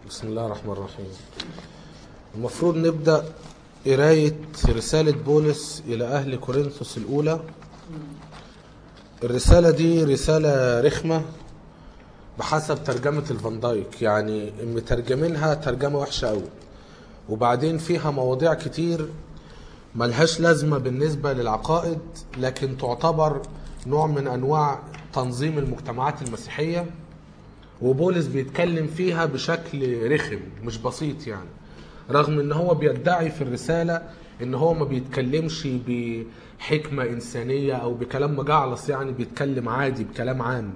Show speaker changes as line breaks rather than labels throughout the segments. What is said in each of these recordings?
بسم الله الرحمن الرحيم. المفروض نبدأ قراية رسالة بولس إلى أهل كورنثوس الأولى. الرسالة دي رسالة رخمة بحسب ترجمة الفان دايك، يعني مترجمينها ترجمة وحشة أوي، وبعدين فيها مواضيع كتير ملهاش لازمة بالنسبة للعقائد، لكن تعتبر نوع من أنواع تنظيم المجتمعات المسيحية، وبولس بيتكلم فيها بشكل رخم مش بسيط يعني، رغم ان هو بيدعي في الرسالة ان هو ما بيتكلمش بحكمة انسانية او بكلام مجعلص، يعني بيتكلم عادي بكلام عام.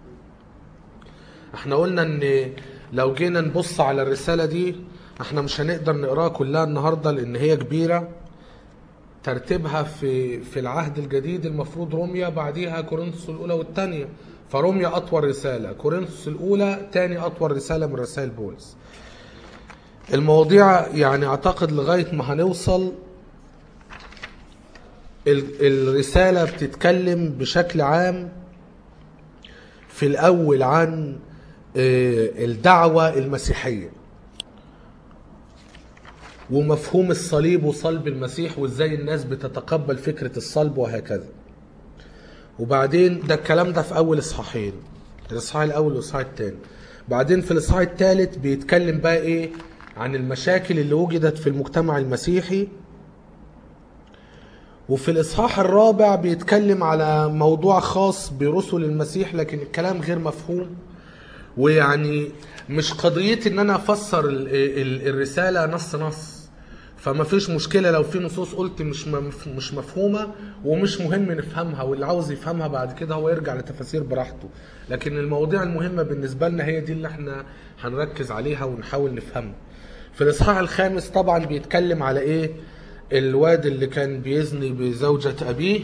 احنا قلنا ان لو جينا نبص على الرسالة دي احنا مش هنقدر نقراها كلها النهاردة لان هي كبيرة. ترتيبها في العهد الجديد المفروض روميا، بعديها كورنثوس الاولى والثانيه، فروميا اطول رساله، كورنثوس الاولى تاني اطول رساله من رسائل بولس. المواضيع يعني اعتقد لغايه ما هنوصل الرساله بتتكلم بشكل عام في الاول عن الدعوه المسيحيه ومفهوم الصليب وصلب المسيح وازاي الناس بتتقبل فكرة الصلب وهكذا. وبعدين ده الكلام ده في اول اصحاحين، الاصحاح الاول والاصحاح الثاني. بعدين في الاصحاح الثالث بيتكلم بقى ايه عن المشاكل اللي وجدت في المجتمع المسيحي، وفي الاصحاح الرابع بيتكلم على موضوع خاص برسل المسيح لكن الكلام غير مفهوم. ويعني مش قضيتي ان انا افسر الرسالة نص، فما فيش مشكلة لو في نصوص قلت مش مفهومة ومش مهم نفهمها، واللي عاوز يفهمها بعد كده هو يرجع لتفاسير براحته، لكن المواضيع المهمة بالنسبة لنا هي دي اللي احنا هنركز عليها ونحاول نفهمها. في الاصحاح الخامس طبعا بيتكلم على ايه؟ الواد اللي كان بيزني بزوجة ابيه.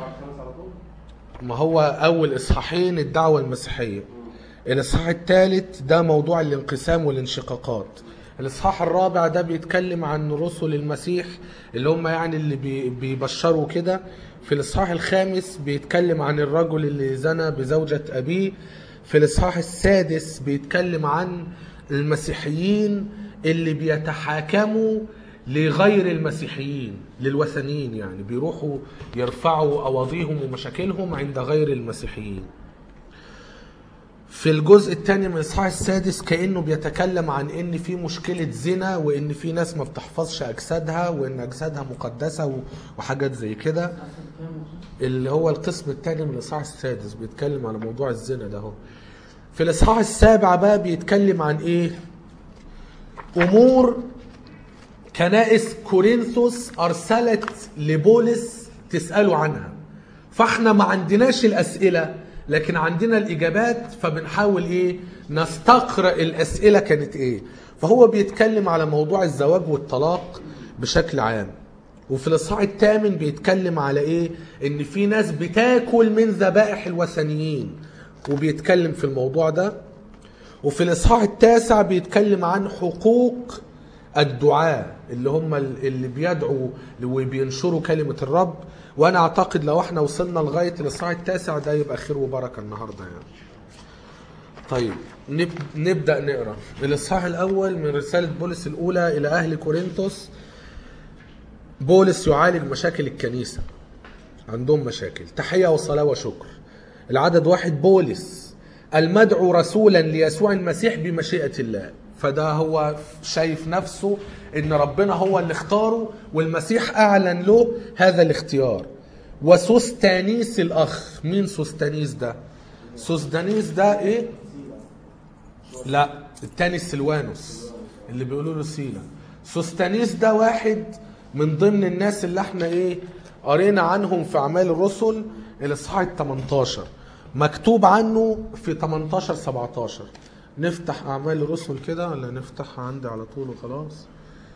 ما هو اول اصحاحين الدعوة المسيحية. الاصحاح الثالث ده موضوع الانقسام والانشقاقات. الاصحاح الرابع ده بيتكلم عن رسل المسيح اللي هم يعني اللي بيبشروا كده. في الاصحاح الخامس بيتكلم عن الرجل اللي زنى بزوجة ابيه. في الاصحاح السادس بيتكلم عن المسيحيين اللي بيتحاكموا لغير المسيحيين، للوثنيين، يعني بيروحوا يرفعوا أواضيهم ومشاكلهم عند غير المسيحيين. في الجزء الثاني من الاصحاح السادس كأنه بيتكلم عن ان في مشكلة زنا وان في ناس ما بتحفظش اجسادها وان اجسادها مقدسة وحاجات زي كده. اللي هو القسم الثاني من الاصحاح السادس بيتكلم على موضوع الزنا ده. في الاصحاح السابع بقى بيتكلم عن ايه؟ امور كنائس كورنثوس ارسلت لبولس تسأله عنها، فاحنا ما عندناش الاسئلة لكن عندنا الإجابات، فبنحاول إيه؟ نستقرأ الأسئلة كانت إيه. فهو بيتكلم على موضوع الزواج والطلاق بشكل عام. وفي الإصحاح الثامن بيتكلم على إيه؟ إن في ناس بتاكل من ذبائح الوثنيين، وبيتكلم في الموضوع ده. وفي الإصحاح التاسع بيتكلم عن حقوق الدعاء اللي هم اللي بيدعوا وبينشروا كلمة الرب. وانا اعتقد لو احنا وصلنا لغاية الاصحاح التاسع ده يبقى خير وبركة النهاردة يعني. طيب نبدأ نقرأ الاصحاح الاول من رسالة بولس الاولى الى اهل كورنثوس. بولس يعالج مشاكل الكنيسة، عندهم مشاكل. تحية وصلاة وشكر. العدد 1. بولس المدعو رسولا ليسوع المسيح بمشيئة الله. فده هو شايف نفسه ان ربنا هو اللي اختاره والمسيح اعلن له هذا الاختيار. وسوستانيس الاخ. مين سوستانيس ده؟ سوستانيس ده ايه؟ لا التاني سلوانوس اللي بيقولوا له سيلا. سوستانيس ده واحد من ضمن الناس اللي احنا ايه قرينا عنهم في اعمال الرسل الاصحاح 18، مكتوب عنه في 18-17. نفتح اعمال الرسل كده ولا نفتحها عندي على طول وخلاص؟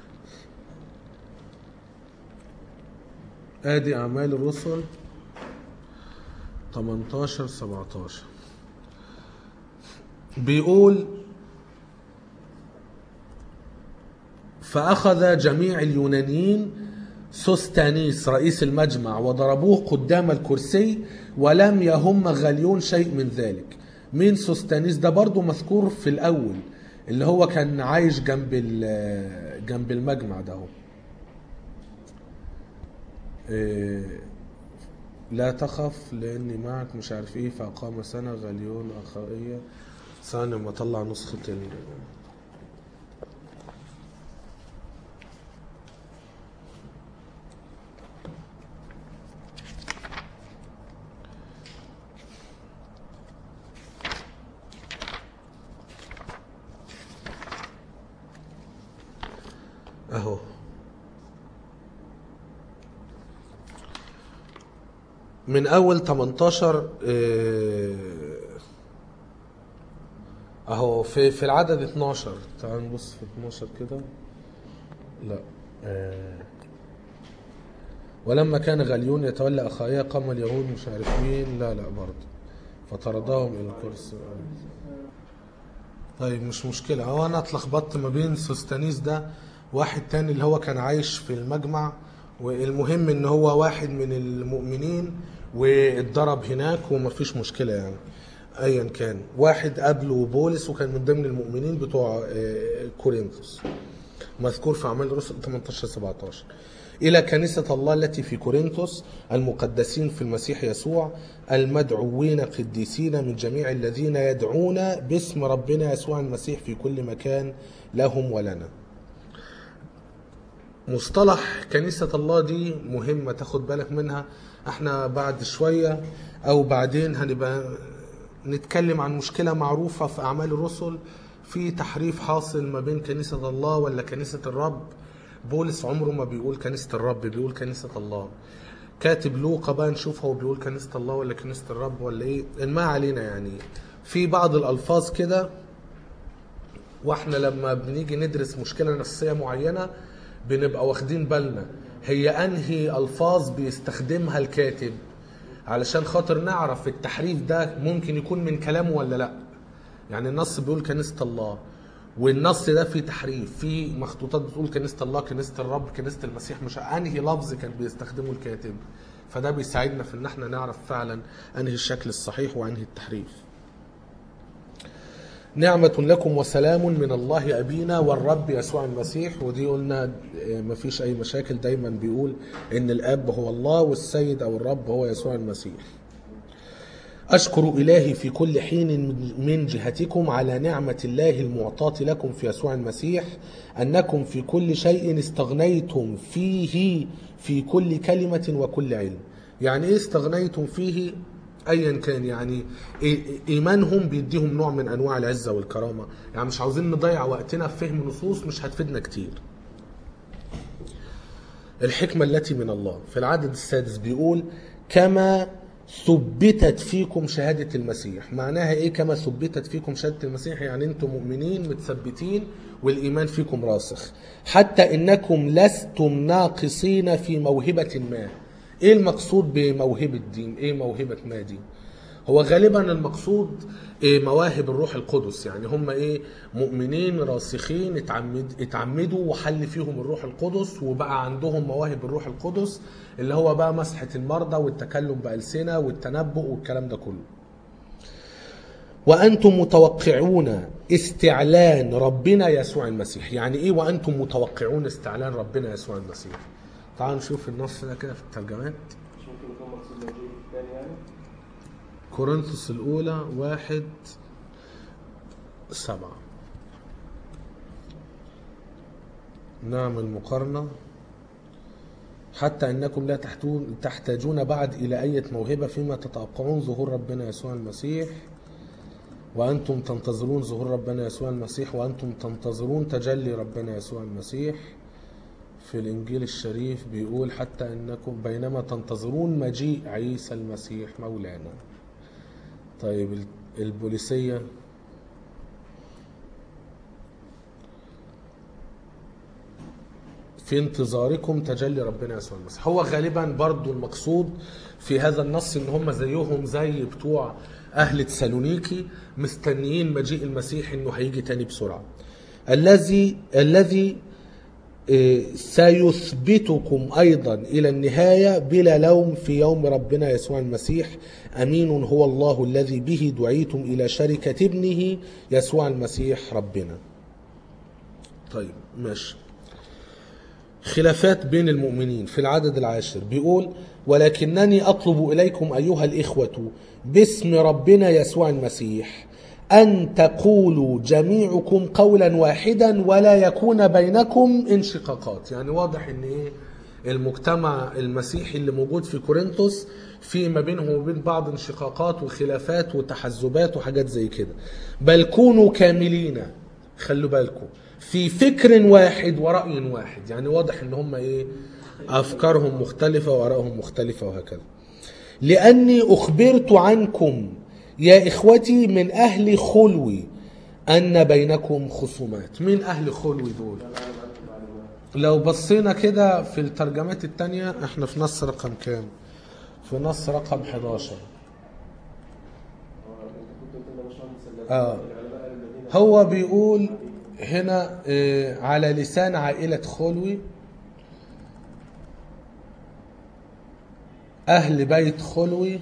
ادي اعمال الرسل 18-17. بيقول: فاخذ جميع اليونانيين سوستانيس رئيس المجمع وضربوه قدام الكرسي ولم يهم غليون شيء من ذلك. مين سوستانيس ده؟ برضو مذكور في الاول اللي هو كان عايش جنب المجمع ده. لا تخف لاني معك مش عارف ايه، فاقام سنه غليون اخائيه. ثاني ما اطلع نسخه اهو. من اول 18 اهو في العدد 12. تعال نبص في 12 كده. لا ولما كان غليون يتولى اخائيه قام اليهود مش عارف مين. لا برضه فطردهم الى الكرسي. طيب مش مشكله. هو انا اتلخبطت ما بين سوستانيس ده واحد تاني اللي هو كان عايش في المجمع. والمهم ان هو واحد من المؤمنين واتضرب هناك ومفيش مشكله يعني. ايا كان واحد قبله بولس وكان من ضمن المؤمنين بتوع كورنثوس، مذكور في اعمال الرسل 18-17. الى كنيسه الله التي في كورنثوس المقدسين في المسيح يسوع المدعوين قديسين من جميع الذين يدعون باسم ربنا يسوع المسيح في كل مكان لهم ولنا. مصطلح كنيسة الله دي مهمة تاخد بالك منها. احنا بعد شوية او بعدين هنبقى نتكلم عن مشكلة معروفة في اعمال الرسل، في تحريف حاصل ما بين كنيسة الله ولا كنيسة الرب. بولس عمره ما بيقول كنيسة الرب، بيقول كنيسة الله. كاتب لوقا بقى نشوف هو بيقول كنيسة الله ولا كنيسة الرب ولا ايه. ما علينا يعني. في بعض الالفاظ كده واحنا لما بنيجي ندرس مشكلة نفسية معينة بنبقى واخدين بالنا هي انهي الفاظ بيستخدمها الكاتب، علشان خاطر نعرف التحريف ده ممكن يكون من كلامه ولا لا. يعني النص بيقول كنيسة الله والنص ده فيه تحريف، في مخطوطات بتقول كنيسة الله، كنيسة الرب، كنيسة المسيح، مش انهي لفظ كان بيستخدمه الكاتب. فده بيساعدنا في ان احنا نعرف فعلا انهي الشكل الصحيح وانهي التحريف. نعمة لكم وسلام من الله أبينا والرب يسوع المسيح. ودي قلنا مفيش أي مشاكل، دايما بيقول إن الأب هو الله والسيد أو الرب هو يسوع المسيح. أشكر إلهي في كل حين من جهتكم على نعمة الله المعطاة لكم في يسوع المسيح، أنكم في كل شيء استغنيتم فيه في كل كلمة وكل علم. يعني إيه استغنيتم فيه؟ ايا كان يعني ايمانهم بيديهم نوع من انواع العزه والكرامه. يعني مش عاوزين نضيع وقتنا في فهم نصوص مش هتفيدنا كتير. الحكمه التي من الله في العدد 6 بيقول كما ثبتت فيكم شهاده المسيح. معناها ايه كما ثبتت فيكم شهاده المسيح؟ يعني انتم مؤمنين متثبتين والايمان فيكم راسخ، حتى انكم لستم ناقصين في موهبه ما. ايه المقصود بموهبة دي؟ ايه موهبة ما دي؟ هو غالبا المقصود مواهب الروح القدس. يعني هم مؤمنين راسخين اتعمدوا وحل فيهم الروح القدس وبقى عندهم مواهب الروح القدس، اللي هو بقى مسحة المرضى والتكلم بألسنة والتنبؤ والكلام ده كله. وأنتم متوقعون استعلان ربنا يسوع المسيح. يعني ايه وأنتم متوقعون استعلان ربنا يسوع المسيح؟ تعالوا نشوف النص ده كده في الترجمات. كورنثوس الأولى 1:7. نعمل مقارنة. حتى أنكم لا تحتاجون بعد إلى أي موهبة فيما تتوقعون ظهور ربنا يسوع المسيح، وأنتم تنتظرون ظهور ربنا يسوع المسيح، وأنتم تنتظرون تجلي ربنا يسوع المسيح. في الإنجيل الشريف بيقول حتى أنكم بينما تنتظرون مجيء عيسى المسيح مولانا. طيب البوليسية في انتظاركم تجلي ربنا يسوع المسيح. هو غالبا برضو المقصود في هذا النص ان هم زيهم زي بتوع اهل تسالونيكي مستنيين مجيء المسيح انه هيجي تاني بسرعة، الذي سيثبتكم أيضا إلى النهاية بلا لوم في يوم ربنا يسوع المسيح. أمين هو الله الذي به دعيتم إلى شركة ابنه يسوع المسيح ربنا. طيب ماشي. خلافات بين المؤمنين في العدد 10 بيقول: ولكنني أطلب إليكم أيها الإخوة باسم ربنا يسوع المسيح أن تقولوا جميعكم قولا واحدا ولا يكون بينكم انشقاقات. يعني واضح ان ايه المجتمع المسيحي اللي موجود في كورنثوس في ما بينهم وبين بعض انشقاقات وخلافات وتحزبات وحاجات زي كده. بل كونوا كاملين، خلوا بالكم، في فكر واحد ورأي واحد. يعني واضح ان هم ايه افكارهم مختلفة وآرائهم مختلفة وهكذا. لأني أخبرت عنكم يا إخوتي من أهل خلوي أن بينكم خصومات. مين أهل خلوي دول؟ لو بصينا كده في الترجمات التانية، احنا في نص رقم كام؟ في نص رقم 11. هو بيقول هنا على لسان عائلة خلوي، أهل بيت خلوي،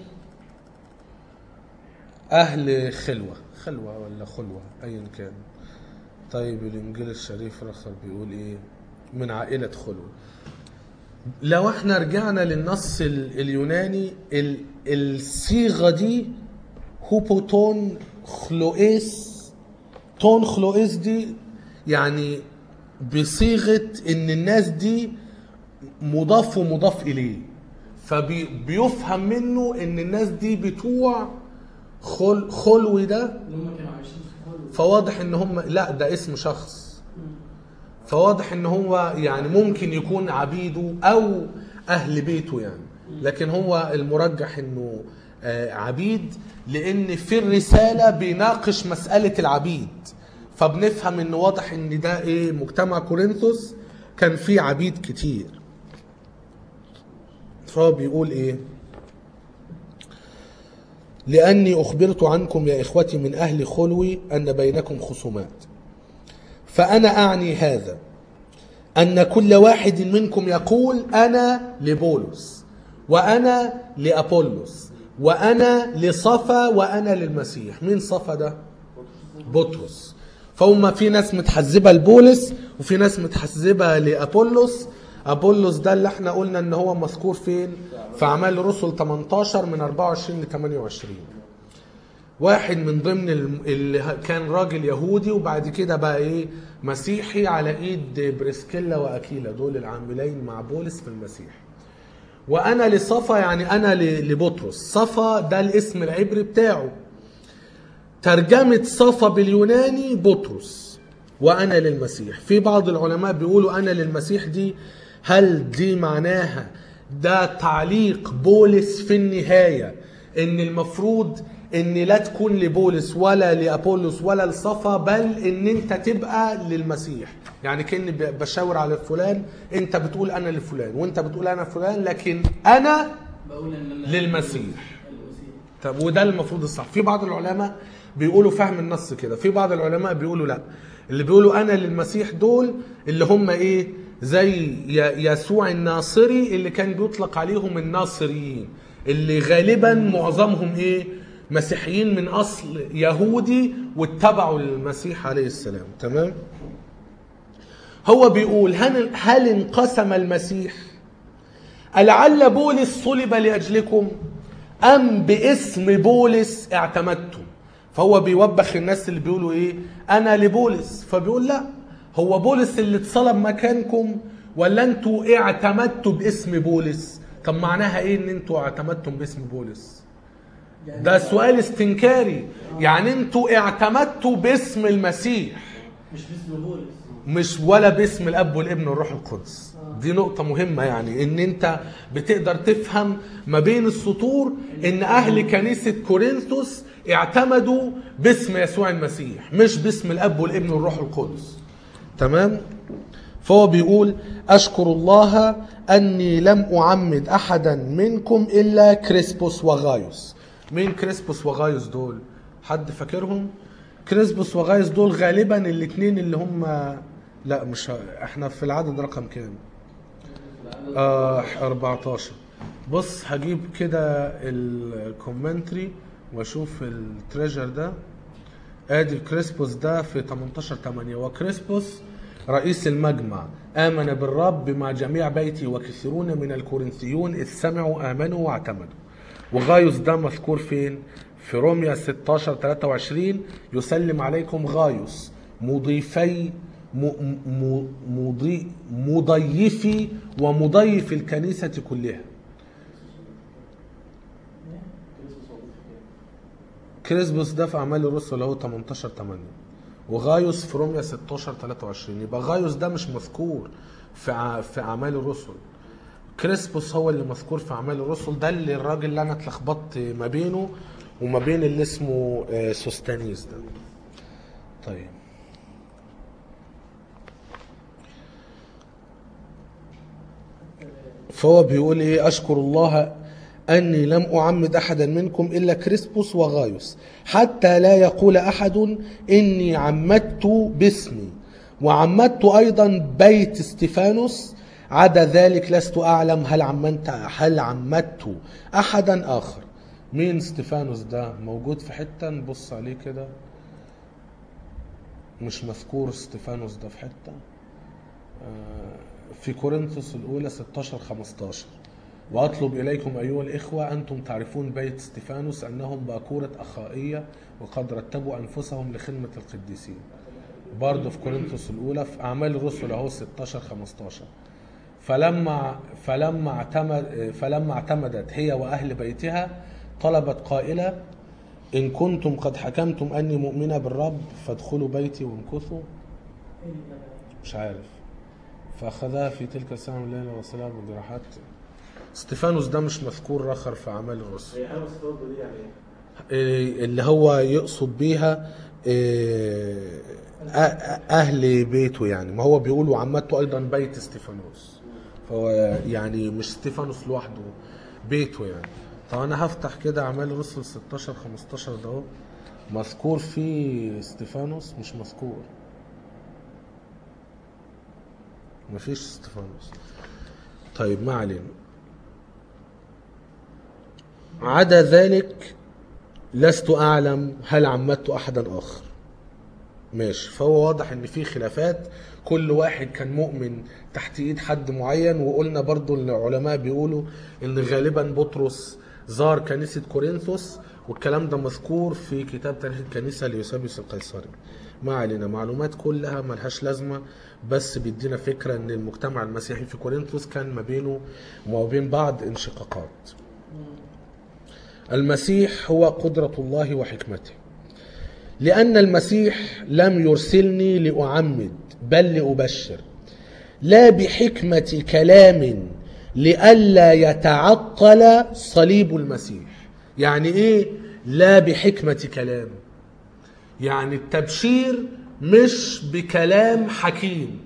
أهل خلوة ولا خلوة أيا كان. طيب الإنجيل الشريف الآخر بيقول إيه؟ من عائلة خلوة. لو احنا رجعنا للنص اليوناني، الصيغة دي هوبوتون خلوئيس، تون خلوئيس دي يعني بصيغة إن الناس دي مضاف ومضاف إليه، فبيفهم منه إن الناس دي بتوع خلوي ده. فواضح ان هم لا، ده اسم شخص، فواضح ان هو يعني ممكن يكون عبيده او اهل بيته يعني. لكن هو المرجح انه عبيد، لان في الرسالة بيناقش مسألة العبيد، فبنفهم انه واضح ان ده ايه مجتمع كورنثوس كان فيه عبيد كتير. فهو بيقول ايه: لأني أخبرت عنكم يا إخوتي من أهل خلوي أن بينكم خصومات، فأنا أعني هذا أن كل واحد منكم يقول أنا لبولس، وأنا لأبولس، وأنا لصفا، وأنا للمسيح. مين صفا ده؟ بطرس. فهم في ناس متحزبة لبولس وفي ناس متحزبة لأبولس. أبولس ده اللي احنا قلنا ان هو مذكور فين؟ في أعمال الرسل 18 من 24 ل 28. واحد من ضمن اللي كان راجل يهودي وبعد كده بقى ايه مسيحي على ايد بريسكيلا واكيلا، دول العاملين مع بولس في المسيح. وانا لصفا يعني انا لبطرس. صفا ده الاسم العبري بتاعه. ترجمة صفا باليوناني بطرس. وانا للمسيح. في بعض العلماء بيقولوا انا للمسيح دي، هل دي معناها ده تعليق بولس في النهاية ان المفروض ان لا تكون لبولس ولا لأبولس ولا لصفا، بل ان انت تبقى للمسيح. يعني كأني بشاور على فلان، انت بتقول انا لفلان وانت بتقول انا فلان، لكن انا للمسيح. طب وده المفروض الصح. في بعض العلماء بيقولوا فهم النص كده، في بعض العلماء بيقولوا لا، اللي بيقولوا انا للمسيح دول اللي هم ايه زي يسوع الناصري اللي كان بيطلق عليهم الناصريين، اللي غالبا معظمهم ايه مسيحيين من اصل يهودي واتبعوا المسيح عليه السلام. تمام. هو بيقول هل انقسم المسيح؟ ألعل بولس صلب لأجلكم أم باسم بولس اعتمدتم؟ فهو بيوبخ الناس اللي بيقولوا ايه انا لبولس، فبيقول لا، هو بولس اللي اتصلب مكانكم ولا انتوا اعتمدتوا باسم بولس؟ طب معناها ايه ان انتوا اعتمدتم باسم بولس؟ ده سؤال استنكاري. يعني انتوا اعتمدتوا باسم المسيح
مش باسم بولس،
مش ولا باسم الاب والابن والروح القدس. دي نقطة مهمة، يعني ان انت بتقدر تفهم ما بين السطور ان اهل كنيسة كورنثوس اعتمدوا باسم يسوع المسيح مش باسم الاب والابن والروح القدس. تمام. فهو بيقول اشكر الله اني لم اعمد احدا منكم الا كريسبوس وغايوس. مين كريسبوس وغايوس دول؟ حد فاكرهم؟ كريسبوس وغايوس دول غالبا الاثنين اللي هم لا مش احنا في العدد رقم كام 14. بص هجيب كده الكومنتري واشوف التريجر ده. ادي الكريسبوس ده في 18/8. وكريسبوس رئيس المجمع آمن بالرب مع جميع بيتي، وكثيرون من الكورنثيون إذ سمعوا آمنوا واعتمدوا. وغايوس ده مذكور فين؟ في روميا 16:23 يسلم عليكم غايوس مضيفي مضيفي ومضيف الكنيسة كلها. كريسبوس ده في أعمال الرسل هو 18:8، وغايوس في روميا 16:23. يبقى غايوس ده مش مذكور في أعمال الرسل. كريسبوس هو اللي مذكور في أعمال الرسل، ده اللي الراجل اللي أنا اتلخبطت ما بينه وما بين اللي اسمه سوستانيس ده. طيب فهو بيقول ايه؟ اشكر الله اني لم اعمد احدا منكم الا كريسبوس وغايوس، حتى لا يقول احد اني عمدت باسمي، وعمدت ايضا بيت استفانوس، عدا ذلك لست اعلم هل عمدت احدا اخر. مين استفانوس ده؟ موجود في حته نبص عليه كده، مش مذكور استفانوس ده في حته. في كورنثوس الأولى 16:15 وأطلب إليكم أيها الإخوة أنتم تعرفون بيت استفانوس أنهم باكورة أخائية وقد رتبوا أنفسهم لخدمة القديسين. برضه في كورنثوس الأولى في أعمال الرسل أهو 16:15 فلما اعتمدت هي وأهل بيتها طلبت قائلة إن كنتم قد حكمتم أني مؤمنة بالرب فادخلوا بيتي وامكثوا. مش عارف. فأخذها في تلك الساعة من الليلة وسلام وجراحات. استفانوس ده مش مذكور آخر في أعمال الرسل. اللي هو يقصد بيها أهل بيته يعني. ما هو بيقولوا عمدته أيضا بيت استفانوس، فهو يعني مش استفانوس لوحده، بيته يعني. طب أنا هفتح كده أعمال الرسل 16-15 ده مذكور فيه استفانوس؟ مش مذكور، مفيش استفانوس. طيب ما علينا. عدا ذلك لست أعلم هل عمدت أحدا آخر. ماشي. فهو واضح ان في خلافات، كل واحد كان مؤمن تحت ايد حد معين. وقلنا برضو العلماء بيقولوا ان غالبا بطرس زار كنيسة كورنثوس، والكلام ده مذكور في كتاب تاريخ الكنيسة ليوسابيوس القيصري. ما علينا، معلومات كلها ملهاش لازمة، بس بيدينا فكرة ان المجتمع المسيحي في كورنثوس كان ما بينه وما بين بعض انشقاقات. المسيح هو قدرة الله وحكمته، لأن المسيح لم يرسلني لأعمد بل لأبشر، لا بحكمة كلام لئلا يتعطل صليب المسيح. يعني ايه لا بحكمة كلام؟ يعني التبشير مش بكلام حكيم.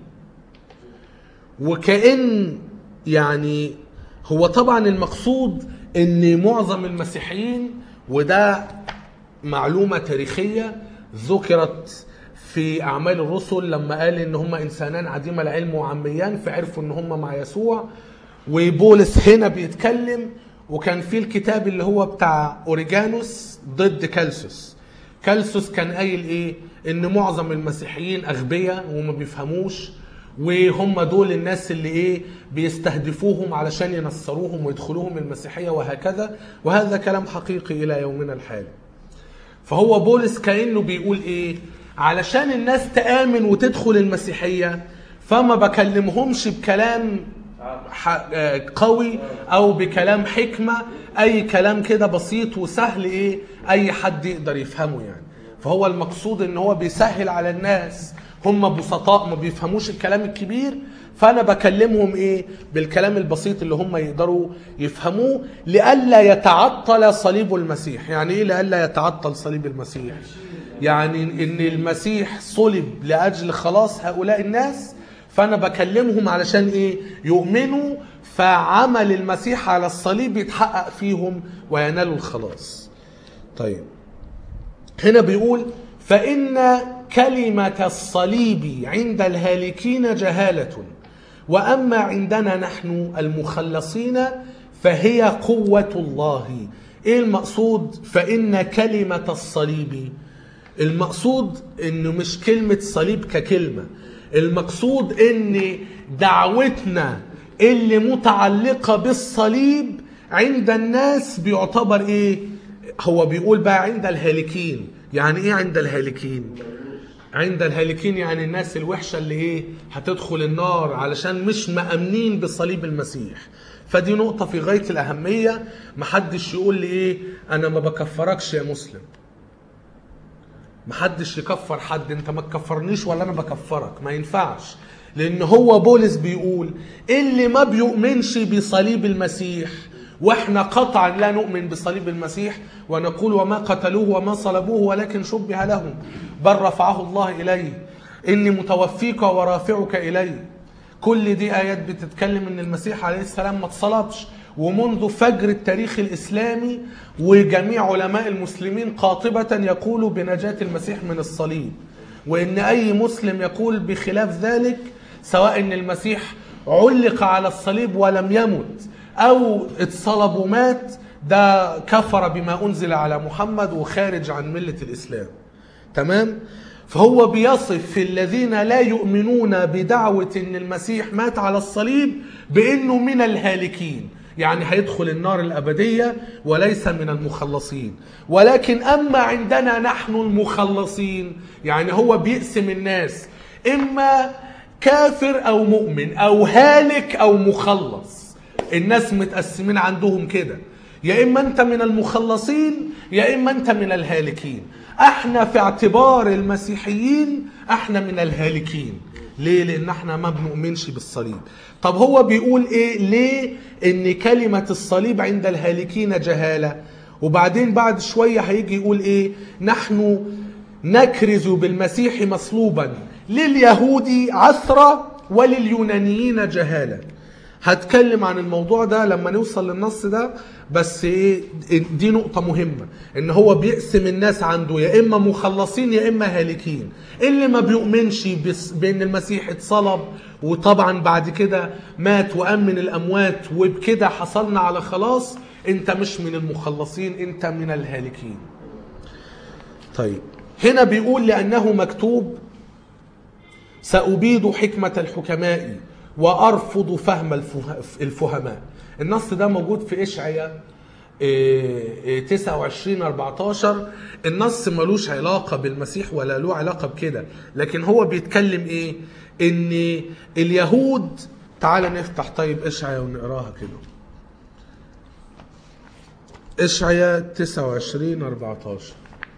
وكأن يعني هو طبعا المقصود ان معظم المسيحيين، وده معلومة تاريخية ذكرت في أعمال الرسل لما قال إن هم إنسانان عديم العلم وعميان، فعرفوا إن هم مع يسوع. وبولس هنا بيتكلم، وكان في الكتاب اللي هو بتاع أوريجانوس ضد كالسوس. كالسوس كان قايل إيه؟ إن معظم المسيحيين أغبياء وما بيفهموش، وهم دول الناس اللي إيه بيستهدفوهم علشان ينصروهم ويدخلوهم المسيحية وهكذا. وهذا كلام حقيقي إلى يومنا الحالي. فهو بولس كأنه بيقول ايه؟ علشان الناس تآمن وتدخل المسيحية فما بكلمهمش بكلام قوي او بكلام حكمة، اي كلام كده بسيط وسهل ايه اي حد يقدر يفهمه يعني. فهو المقصود ان هو بيسهل على الناس، هم بسطاء ما بيفهموش الكلام الكبير، فانا بكلمهم ايه بالكلام البسيط اللي هم يقدروا يفهموه، لئلا يتعطل صليب المسيح. يعني ايه لئلا يتعطل صليب المسيح؟ يعني ان المسيح صلب لاجل خلاص هؤلاء الناس، فانا بكلمهم علشان ايه يؤمنوا، فعمل المسيح على الصليب يتحقق فيهم وينالوا الخلاص. طيب هنا بيقول فإن كلمة الصليب عند الهالكين جهالة، وأما عندنا نحن المخلصين فهي قوة الله. إيه المقصود فإن كلمة الصليب؟ المقصود إنه مش كلمة صليب ككلمة، المقصود ان دعوتنا اللي متعلقة بالصليب عند الناس بيعتبر ايه؟ هو بيقول بقى عند الهالكين. يعني ايه عند الهالكين؟ عند الهالكين يعني الناس الوحشة اللي ايه؟ هتدخل النار علشان مش مأمنين بصليب المسيح. فدي نقطة في غاية الأهمية. محدش يقول لي ايه انا ما بكفركش يا مسلم. محدش يكفر حد، انت ما تكفرنيش ولا انا بكفرك، ما ينفعش. لان هو بولس بيقول اللي ما بيؤمنش بصليب المسيح، واحنا قطعا لا نؤمن بصليب المسيح ونقول وما قتلوه وما صلبوه ولكن شبه لهم بل رفعه الله اليه، اني متوفيك ورافعك اليه. كل دي ايات بتتكلم ان المسيح عليه السلام ما اتصلبش. ومنذ فجر التاريخ الإسلامي وجميع علماء المسلمين قاطبة يقولوا بنجاة المسيح من الصليب، وإن أي مسلم يقول بخلاف ذلك سواء إن المسيح علق على الصليب ولم يمت أو اتصلب ومات، ده كفر بما أنزل على محمد وخارج عن ملة الإسلام. تمام؟ فهو بيصف في الذين لا يؤمنون بدعوة إن المسيح مات على الصليب بأنه من الهالكين، يعني هيدخل النار الأبدية وليس من المخلصين. ولكن أما عندنا نحن المخلصين، يعني هو بيقسم الناس إما كافر أو مؤمن أو هالك أو مخلص. الناس متقسمين عندهم كده، يا إما أنت من المخلصين يا إما أنت من الهالكين. احنا في اعتبار المسيحيين احنا من الهالكين. ليه؟ لان احنا ما بنؤمنش بالصليب. طب هو بيقول ايه؟ ليه ان كلمة الصليب عند الهالكين جهالة؟ وبعدين بعد شوية هيجي يقول ايه؟ نحن نكرز بالمسيح مصلوبا لليهود عثرة ولليونانيين جهالة. هتكلم عن الموضوع ده لما نوصل للنص ده. بس ايه، دي نقطة مهمة، ان هو بيقسم الناس عنده يا اما مخلصين يا اما هالكين. اللي ما بيؤمنش بان المسيح اتصلب وطبعا بعد كده مات وامن الاموات وبكده حصلنا على خلاص، انت مش من المخلصين، انت من الهالكين. طيب هنا بيقول لانه مكتوب سأبيد حكمة الحكماء وأرفض فهم الفهماء. النص ده موجود في إشعياء 29-14. النص ملوش علاقة بالمسيح ولا له علاقة بكده، لكن هو بيتكلم إيه؟ إن اليهود، تعال نفتح طيب إشعياء ونقراها كده. إشعياء 29-14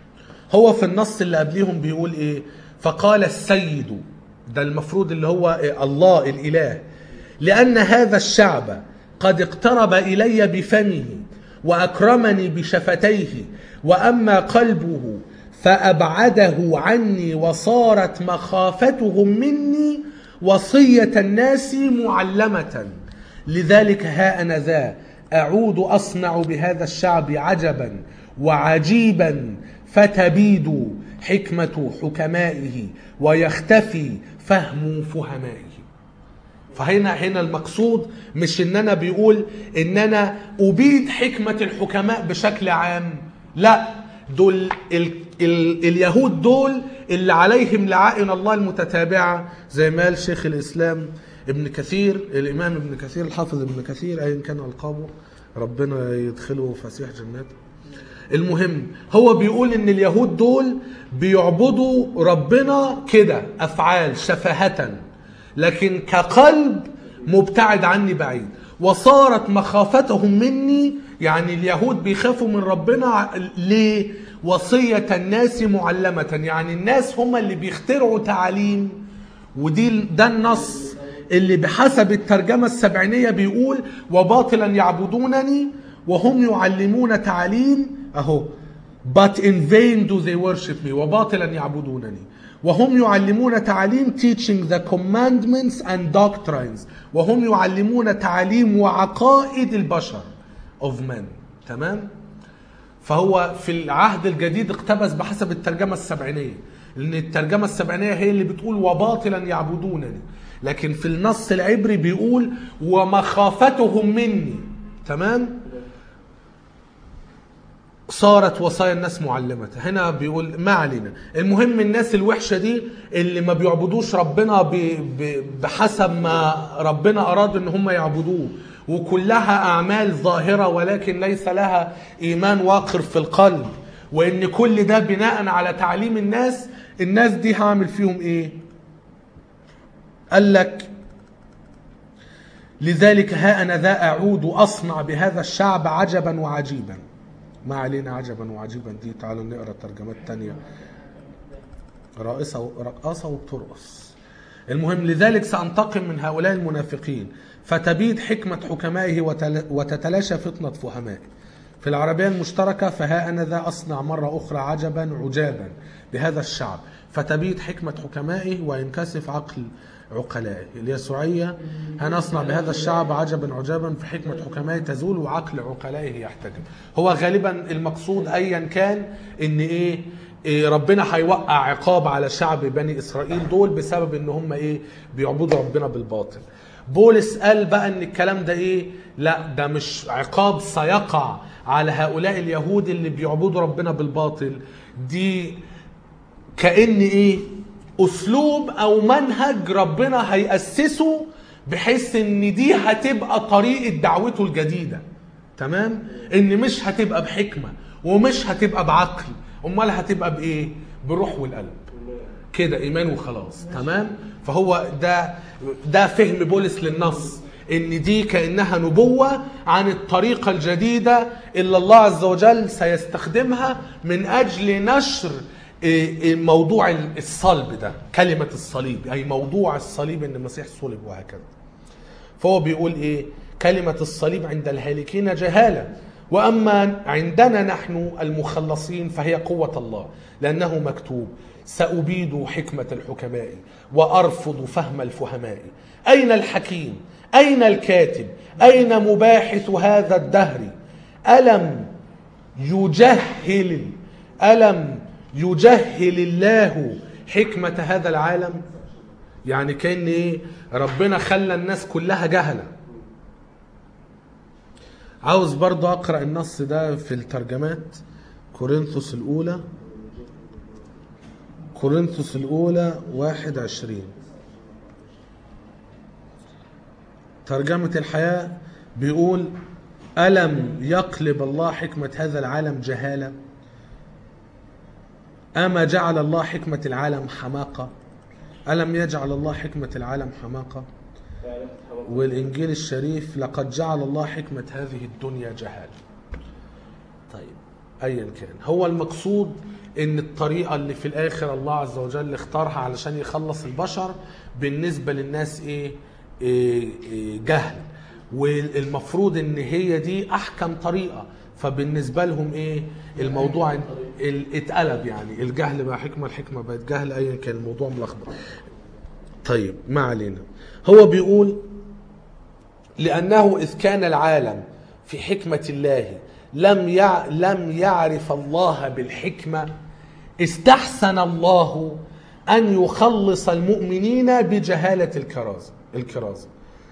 هو في النص اللي قبليهم بيقول إيه؟ فقال السيد، ده المفروض اللي هو الله الإله، لأن هذا الشعب قد اقترب إلي بفمه وأكرمني بشفتيه، وأما قلبه فأبعده عني، وصارت مخافتهم مني وصية الناس معلمة. لذلك ها أنا ذا أعود أصنع بهذا الشعب عجبا وعجيبا، فتبيد حكمة حكمائه ويختفي فهم فهمائه. فهنا المقصود مش ان انا بيقول ان انا ابيد حكمة الحكماء بشكل عام، لا، دول اليهود دول اللي عليهم لعائن الله المتتابعة، زي ما قال شيخ الاسلام ابن كثير، الامام ابن كثير، الحافظ ابن كثير، ايا كان القابه، ربنا يدخله فسيح جناته. المهم هو بيقول ان اليهود دول بيعبدوا ربنا كده افعال شفاهة، لكن كقلب مبتعد عني بعيد. وصارت مخافتهم مني، يعني اليهود بيخافوا من ربنا ليه؟ وصية الناس معلمة، يعني الناس هم اللي بيخترعوا تعاليم. ده النص اللي بحسب الترجمة السبعينية بيقول وباطلا يعبدونني وهم يعلمون تعاليم، اهو but in vain do they worship me، وباطلا يعبدونني وهم يعلمون تعاليم teaching the commandments and doctrines، وهم يعلمون تعاليم وعقائد البشر of men. تمام؟ فهو في العهد الجديد اقتبس بحسب الترجمة السبعينية، لأن الترجمة السبعينية هي اللي بتقول وباطلا يعبدونني، لكن في النص العبري بيقول ومخافتهم مني. تمام؟ صارت وصايا الناس معلمة. هنا بيقول ما علينا. المهم الناس الوحشة دي اللي ما بيعبدوش ربنا بحسب ما ربنا أراد ان هم يعبدوه، وكلها أعمال ظاهرة ولكن ليس لها إيمان واقر في القلب، وإن كل ده بناء على تعليم الناس دي هعمل فيهم إيه؟ قال لك لذلك ها أنا ذا أعود أصنع بهذا الشعب عجبا وعجيبا. ما علينا عجبا وعجيبا دي، تعالوا نقرأ ترجمات تانية رقاصة وبترقص. المهم لذلك سأنتقم من هؤلاء المنافقين فتبيد حكمة حكمائه وتتلاشى فطنة فهمائه. في العربية المشتركة فها أنا ذا أصنع مرة أخرى عجبا عجابا بهذا الشعب فتبيد حكمة حكمائه وينكسف عقل عقلائه. اليسوعية هنصنع بهذا الشعب عجبا عجابا في حكمة حكمائه تزول وعقل عقلائه يحتجب. هو غالبا المقصود أيا كان إن إيه ربنا هيوقع عقاب على شعب بني إسرائيل دول بسبب إن هم إيه بيعبدوا ربنا بالباطل. بولس قال بقى إن الكلام ده إيه لا ده مش عقاب سيقع على هؤلاء اليهود اللي بيعبدوا ربنا بالباطل، دي كأن إيه أسلوب أو منهج ربنا هيأسسه بحيث إن دي هتبقى طريقة دعوته الجديدة. تمام؟ إن مش هتبقى بحكمة ومش هتبقى بعقل، أمال هتبقى بإيه؟ بالروح والقلب كده، إيمان وخلاص. تمام؟ فهو ده فهم بولس للنص، إن دي كأنها نبوة عن الطريقة الجديدة اللي الله عز وجل سيستخدمها من أجل نشر موضوع الصلب ده، كلمة الصليب أي موضوع الصليب إن المسيح صلب وهكذا. فهو بيقول إيه؟ كلمة الصليب عند الهالكين جهالة، وأما عندنا نحن المخلصين فهي قوة الله، لأنه مكتوب سأبيد حكمة الحكماء وأرفض فهم الفهماء. أين الحكيم؟ أين الكاتب؟ أين مباحث هذا الدهر؟ ألم يجهل الله حكمة هذا العالم؟ يعني كأن إيه ربنا خلى الناس كلها جهلة. عاوز برضو أقرأ النص ده في الترجمات. كورنثوس الأولى 21 ترجمة الحياة بيقول ألم يقلب الله حكمة هذا العالم جهالة؟ أما جعل الله حكمة العالم حماقة؟ ألم يجعل الله حكمة العالم حماقة؟ والإنجيل الشريف لقد جعل الله حكمة هذه الدنيا جهالة. طيب أيا كان، هو المقصود إن الطريقة اللي في الآخر الله عز وجل اختارها علشان يخلص البشر بالنسبة للناس إيه جهل، والمفروض إن هي دي أحكم طريقة، فبالنسبة لهم إيه الموضوع اتقلب، يعني الجهل بقى حكمة، الحكمة بقت جهل، أيا كان الموضوع ملخبط. طيب ما علينا. هو بيقول لأنه إذ كان العالم في حكمة الله لم يعرف الله بالحكمة استحسن الله أن يخلص المؤمنين بجهالة الكرازة.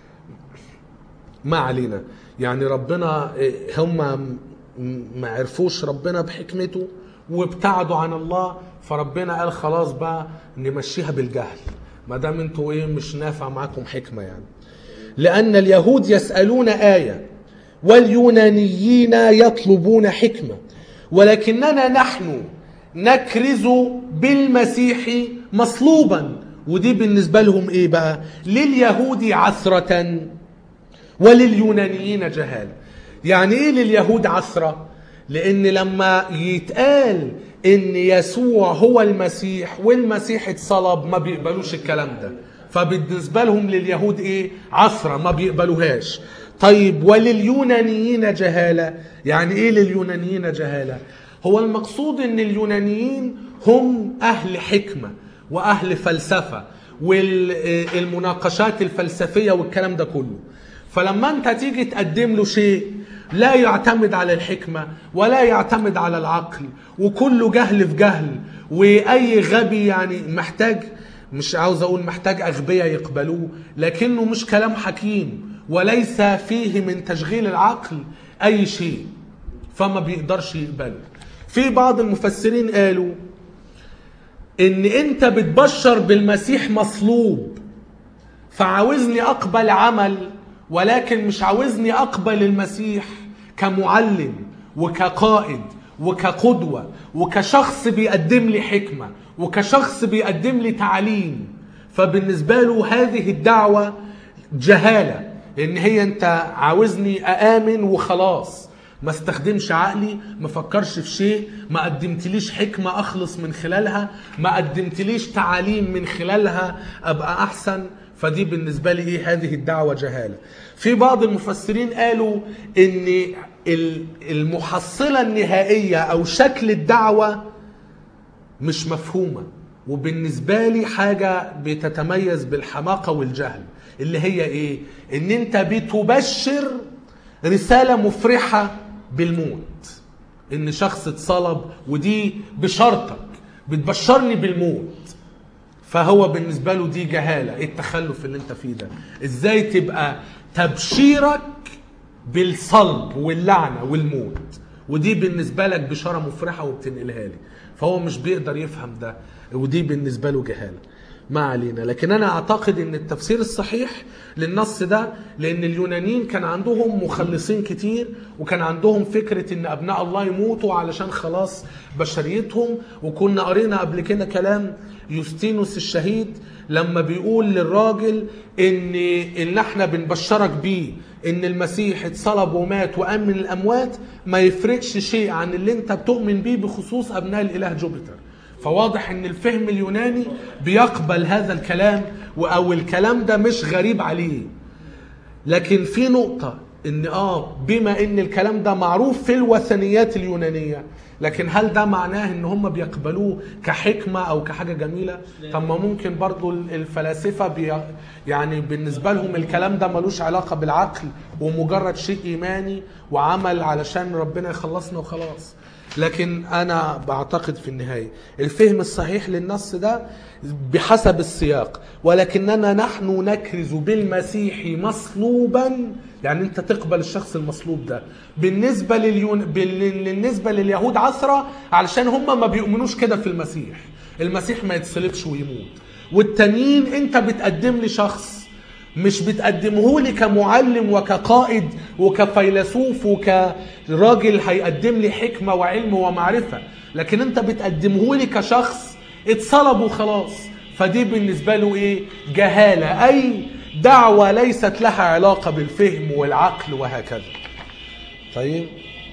ما علينا. يعني ربنا هم ما عرفوش ربنا بحكمته وابتعدوا عن الله، فربنا قال خلاص بقى نمشيها بالجهل ما دام انتوا ايه مش نافع معاكم حكمة. يعني لأن اليهود يسألون آية واليونانيين يطلبون حكمة، ولكننا نحن نكرز بالمسيح مصلوبا. ودي بالنسبة لهم ايه بقى؟ لليهود عثرة ولليونانيين جهالة. يعني ايه لليهود عثرة؟ لأن لما يتقال ان يسوع هو المسيح والمسيح اتصلب ما بيقبلوش الكلام ده، فبالنسبة لهم لليهود ايه عثرة ما بيقبلوهاش. طيب ولليونانيين جهالة. يعني ايه لليونانيين جهالة؟ هو المقصود ان اليونانيين هم اهل حكمة واهل فلسفة والمناقشات الفلسفية والكلام ده كله، فلما انت تيجي تقدم له شيء لا يعتمد على الحكمة ولا يعتمد على العقل وكله جهل في جهل، واي غبي يعني محتاج، مش عاوز اقول محتاج اغبياء يقبلوه، لكنه مش كلام حكيم وليس فيه من تشغيل العقل اي شيء. فما بيقدرش يقبله. في بعض المفسرين قالوا ان انت بتبشر بالمسيح مصلوب، فعاوزني اقبل عمل ولكن مش عاوزني اقبل المسيح كمعلم وكقائد وكقدوة وكشخص بيقدم لي حكمة وكشخص بيقدم لي تعليم. فبالنسبة له هذه الدعوة جهالة، ان هي انت عاوزني اآمن وخلاص، ما استخدمش عقلي، ما فكرش في شيء، ما قدمتليش حكمة اخلص من خلالها، ما قدمتليش تعاليم من خلالها ابقى احسن. فدي بالنسبة لي ايه؟ هذه الدعوة جهالة. في بعض المفسرين قالوا ان المحصلة النهائية او شكل الدعوة مش مفهومة، وبالنسبة لي حاجة بتتميز بالحماقة والجهل، اللي هي ايه؟ ان انت بتبشر رسالة مفرحة بالموت، ان شخص اتصلب، ودي بشرطك بتبشرني بالموت. فهو بالنسبة له دي جهالة. ايه التخلف اللي انت فيه ده؟ ازاي تبقى تبشيرك بالصلب واللعنة والموت، ودي بالنسبة لك بشارة مفرحة وبتنقلها لي؟ فهو مش بيقدر يفهم ده، ودي بالنسبة له جهالة. ما علينا. لكن أنا أعتقد أن التفسير الصحيح للنص ده، لأن اليونانيين كان عندهم مخلصين كتير، وكان عندهم فكرة أن أبناء الله يموتوا علشان خلاص بشريتهم. وكنا قرينا قبل كده كلام يوستينوس الشهيد لما بيقول للراجل ان احنا بنبشرك بيه ان المسيح اتصلب ومات وقام من الاموات، ما يفرقش شيء عن اللي انت بتؤمن بيه بخصوص ابناء الاله جوبيتر. فواضح ان الفهم اليوناني بيقبل هذا الكلام، او الكلام ده مش غريب عليه. لكن في نقطة ان بما ان الكلام ده معروف في الوثنيات اليونانية، لكن هل ده معناه ان هم بيقبلوه كحكمة او كحاجة جميلة؟ طب ما ممكن برضو الفلاسفة يعني بالنسبة لهم الكلام ده ملوش علاقة بالعقل ومجرد شيء ايماني وعمل علشان ربنا يخلصنا وخلاص. لكن انا بعتقد في النهاية الفهم الصحيح للنص ده بحسب السياق، ولكننا نحن نكرز بالمسيح مصلوبا، يعني انت تقبل الشخص المصلوب ده بالنسبة بالنسبة لليهود عثرة، علشان هم ما بيؤمنوش كده في المسيح. المسيح ما يتصلبش ويموت. والتانيين انت بتقدم لي شخص، مش بتقدمه لي كمعلم وكقائد وكفيلسوف وكراجل هيقدم لي حكمة وعلم ومعرفة، لكن انت بتقدمه لي كشخص اتصلب وخلاص. فدي بالنسبة له ايه؟ جهالة، اي دعوة ليست لها علاقة بالفهم والعقل وهكذا. طيب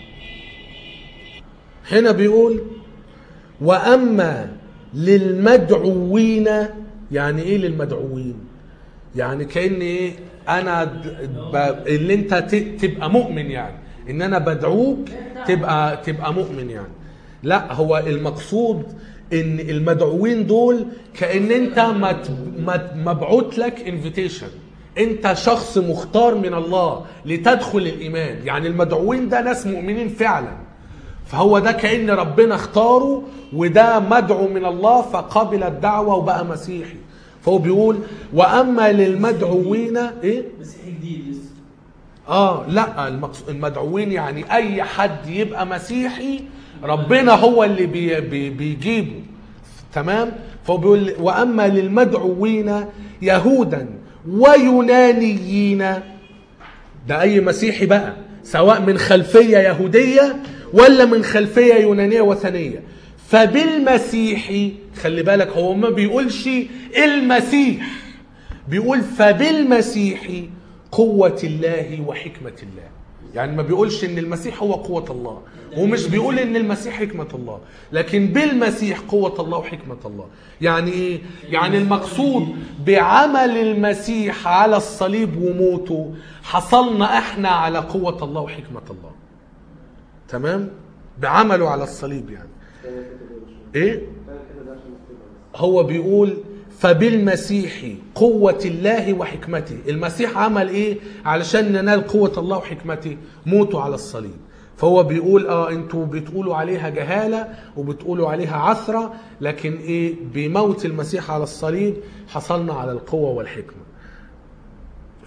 هنا بيقول وأما للمدعوين. يعني ايه للمدعوين؟ يعني كأن ايه؟ انا اللي انت تبقى مؤمن، يعني ان انا بدعوك تبقى مؤمن يعني. لا، هو المقصود ان المدعوين دول كأن انت مبعوت لك انفيتيشن، انت شخص مختار من الله لتدخل الايمان. يعني المدعوين ده ناس مؤمنين فعلا، فهو ده كأن ربنا اختاره، وده مدعو من الله فقبل الدعوة وبقى مسيحي. فهو بيقول واما للمدعوين ايه؟
مسيحي جديد لسه.
لا، المدعوين يعني اي حد يبقى مسيحي ربنا هو اللي بيجيبه. تمام. فهو بيقول واما للمدعوين يهودا ويونانيين، ده اي مسيحي بقى، سواء من خلفية يهودية ولا من خلفية يونانية وثنية، فبالمسيح. خلي بالك، هو ما بيقولش المسيح، بيقول فبالمسيح قوة الله وحكمة الله. يعني ما بيقولش ان المسيح هو قوة الله، ومش بيقول ان المسيح حكمة الله، لكن بالمسيح قوة الله وحكمة الله. يعني ايه؟ يعني المقصود بعمل المسيح على الصليب وموته حصلنا احنا على قوة الله وحكمة الله. تمام؟ بعمله على الصليب يعني. ايه؟ هو بيقول فبالمسيح قوة الله وحكمته. المسيح عمل ايه علشان ننال قوة الله وحكمته؟ موته على الصليب. فهو بيقول انتوا بتقولوا عليها جهالة وبتقولوا عليها عثرة، لكن ايه؟ بموت المسيح على الصليب حصلنا على القوة والحكمة.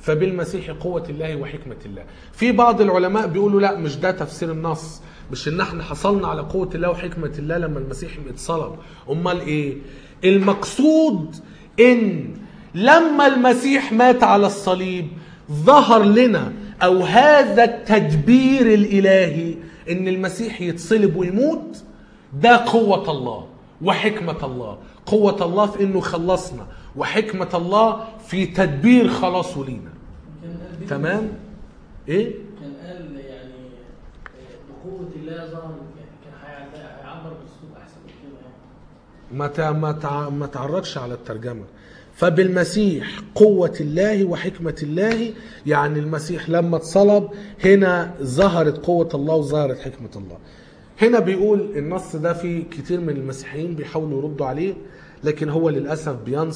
فبالمسيح قوة الله وحكمة الله. في بعض العلماء بيقولوا لا، مش ده تفسير النص، مش ان احنا حصلنا على قوة الله وحكمة الله لما المسيح اتصلب. امال ايه المقصود؟ ان لما المسيح مات على الصليب ظهر لنا، او هذا التدبير الالهي ان المسيح يتصلب ويموت، ده قوة الله وحكمة الله. قوة الله في انه خلصنا، وحكمة الله في تدبير خلاصه لينا. تمام؟ ايه؟
كان قال يعني بقوة الله ظهر، كان هيعبر باسلوب احسن من كده.
ما تعرضش على الترجمة. فبالمسيح قوة الله وحكمة الله، يعني المسيح لما اتصلب هنا ظهرت قوة الله وظهرت حكمة الله. هنا بيقول النص ده في كتير من المسيحيين بيحاولوا يردوا عليه، لكن هو للأسف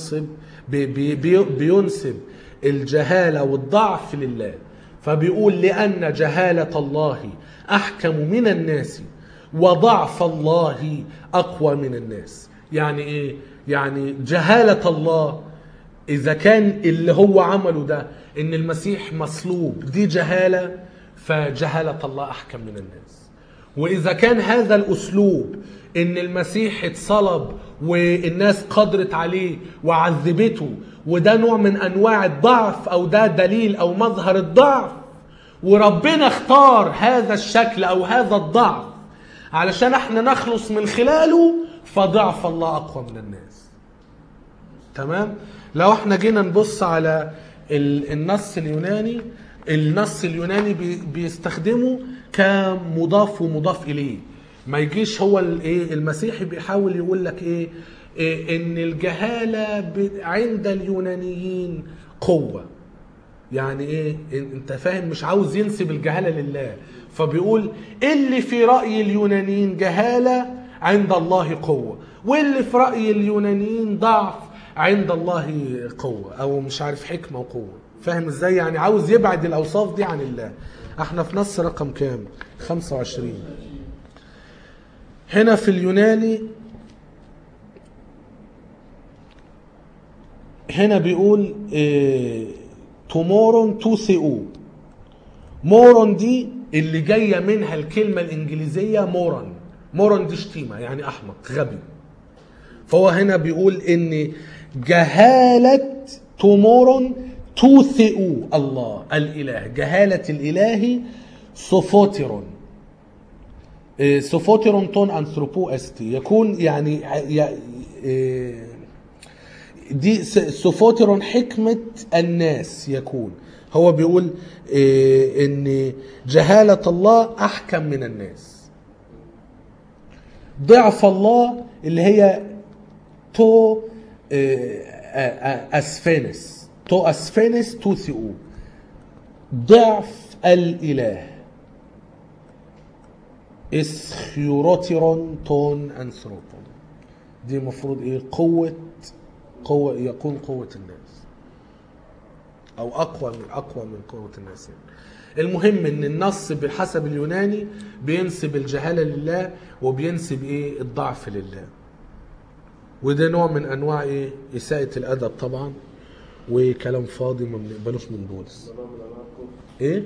بينسب الجهالة والضعف لله. فبيقول لأن جهالة الله أحكم من الناس وضعف الله أقوى من الناس. يعني إيه؟ يعني جهالة الله إذا كان اللي هو عمله ده إن المسيح مصلوب دي جهالة، فجهالة الله أحكم من الناس. وإذا كان هذا الأسلوب إن المسيح اتصلب والناس قدرت عليه وعذبته، وده نوع من أنواع الضعف، أو ده دليل أو مظهر الضعف، وربنا اختار هذا الشكل أو هذا الضعف علشان احنا نخلص من خلاله، فضعف الله أقوى من الناس. تمام؟ لو احنا جينا نبص على النص اليوناني، النص اليوناني بيستخدمه كمضاف ومضاف إليه. ما يجيش هو المسيحي بيحاول يقول لك ايه ان الجهالة عند اليونانيين قوة. يعني ايه؟ انت فاهم؟ مش عاوز ينسب الجهالة لله، فبيقول اللي في رأي اليونانيين جهالة عند الله قوة، واللي في رأي اليونانيين ضعف عند الله قوة، او مش عارف حكمة وقوة. فاهم ازاي؟ يعني عاوز يبعد الاوصاف دي عن الله. احنا في نص رقم كام؟ 25. هنا في اليوناني هنا بيقول تومورون تو ثيو. مورون دي اللي جاية منها الكلمة الإنجليزية مورون. مورون دي شتيمة، يعني أحمق غبي. فهو هنا بيقول إن جهالة تومورون تو ثيو الله الإله، جهالة الإله سوفوتيرون. سوفوتيرون تون أنثروبو أستي، يكون يعني دي سوفوتيرون حكمة الناس يكون. هو بيقول ان جهالة الله احكم من الناس. ضعف الله اللي هي تو اسفينس، تو اسفينس تو ثيو، ضعف الاله. اسخيوروتيرون تون انثروبون، دي المفروض ايه؟ قوة يكون قوة الناس، او اقوى من قوة الناس يعني. المهم ان النص بحسب اليوناني بينسب الجهالة لله وبينسب ايه؟ الضعف لله. وده نوع من انواع ايه؟ اساءة الادب طبعا، وكلام فاضي ما بنقبلوش من بولس. ايه؟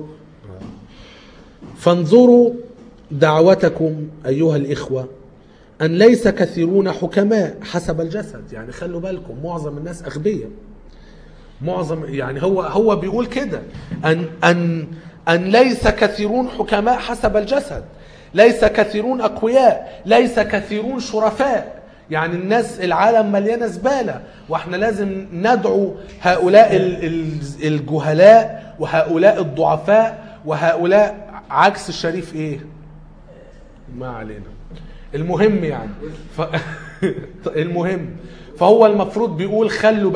فانظروا دعوتكم ايها الاخوة ان ليس كثيرون حكماء حسب الجسد. يعني خلوا بالكم، معظم الناس اغبياء. معظم يعني هو بيقول كده ان ليس كثيرون حكماء حسب الجسد، ليس كثيرون اقوياء، ليس كثيرون شرفاء. يعني الناس العالم مليانه زباله، واحنا لازم ندعو هؤلاء الجهلاء وهؤلاء الضعفاء وهؤلاء عكس الشريف ايه؟ ما علينا. المهم يعني المهم فهو المفروض بيقول خلوا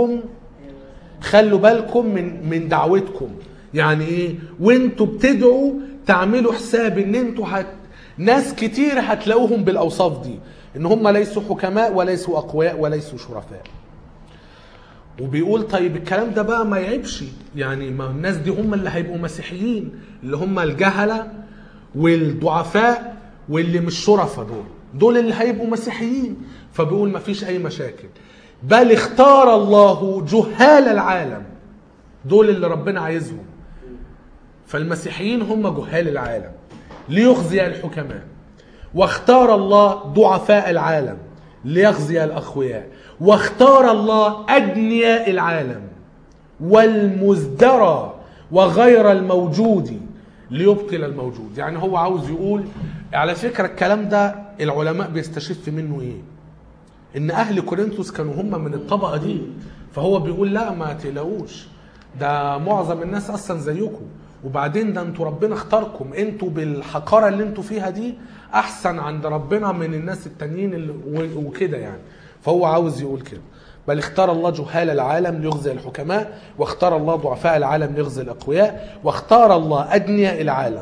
بالكم من دعوتكم. يعني ايه؟ وانتوا بتدعوا تعملوا حساب ان انتوا ناس كتير هتلاقوهم بالاوصاف دي، ان هم ليسوا حكماء وليسوا اقوياء وليسوا شرفاء. وبيقول طيب الكلام ده بقى ما يعيبش، يعني ما الناس دي هم اللي هيبقوا مسيحيين، اللي هم الجهلة والضعفاء واللي مش شرفاء، دول اللي هيبقوا مسيحيين. فبيقول ما فيش اي مشاكل، بل اختار الله جهال العالم دول اللي ربنا عايزهم. فالمسيحيين هم جهال العالم ليخزي الحكماء، واختار الله ضعفاء العالم ليخزي الأقوياء، واختار الله أدنياء العالم والمزدرى وغير الموجود ليبطل الموجود. يعني هو عاوز يقول على فكرة الكلام ده العلماء بيستشف منه ايه؟ ان اهل كورنثوس كانوا هم من الطبقة دي، فهو بيقول لا ما تقلقوش، ده معظم الناس اصلا زيكم، وبعدين ده انتوا ربنا اختاركم، انتوا بالحقارة اللي انتوا فيها دي احسن عند ربنا من الناس التانيين وكده يعني. فهو عاوز يقول كده، بل اختار الله جهال العالم ليخزي الحكماء، واختار الله ضعفاء العالم ليخزي الأقوياء، واختار الله أدنياء العالم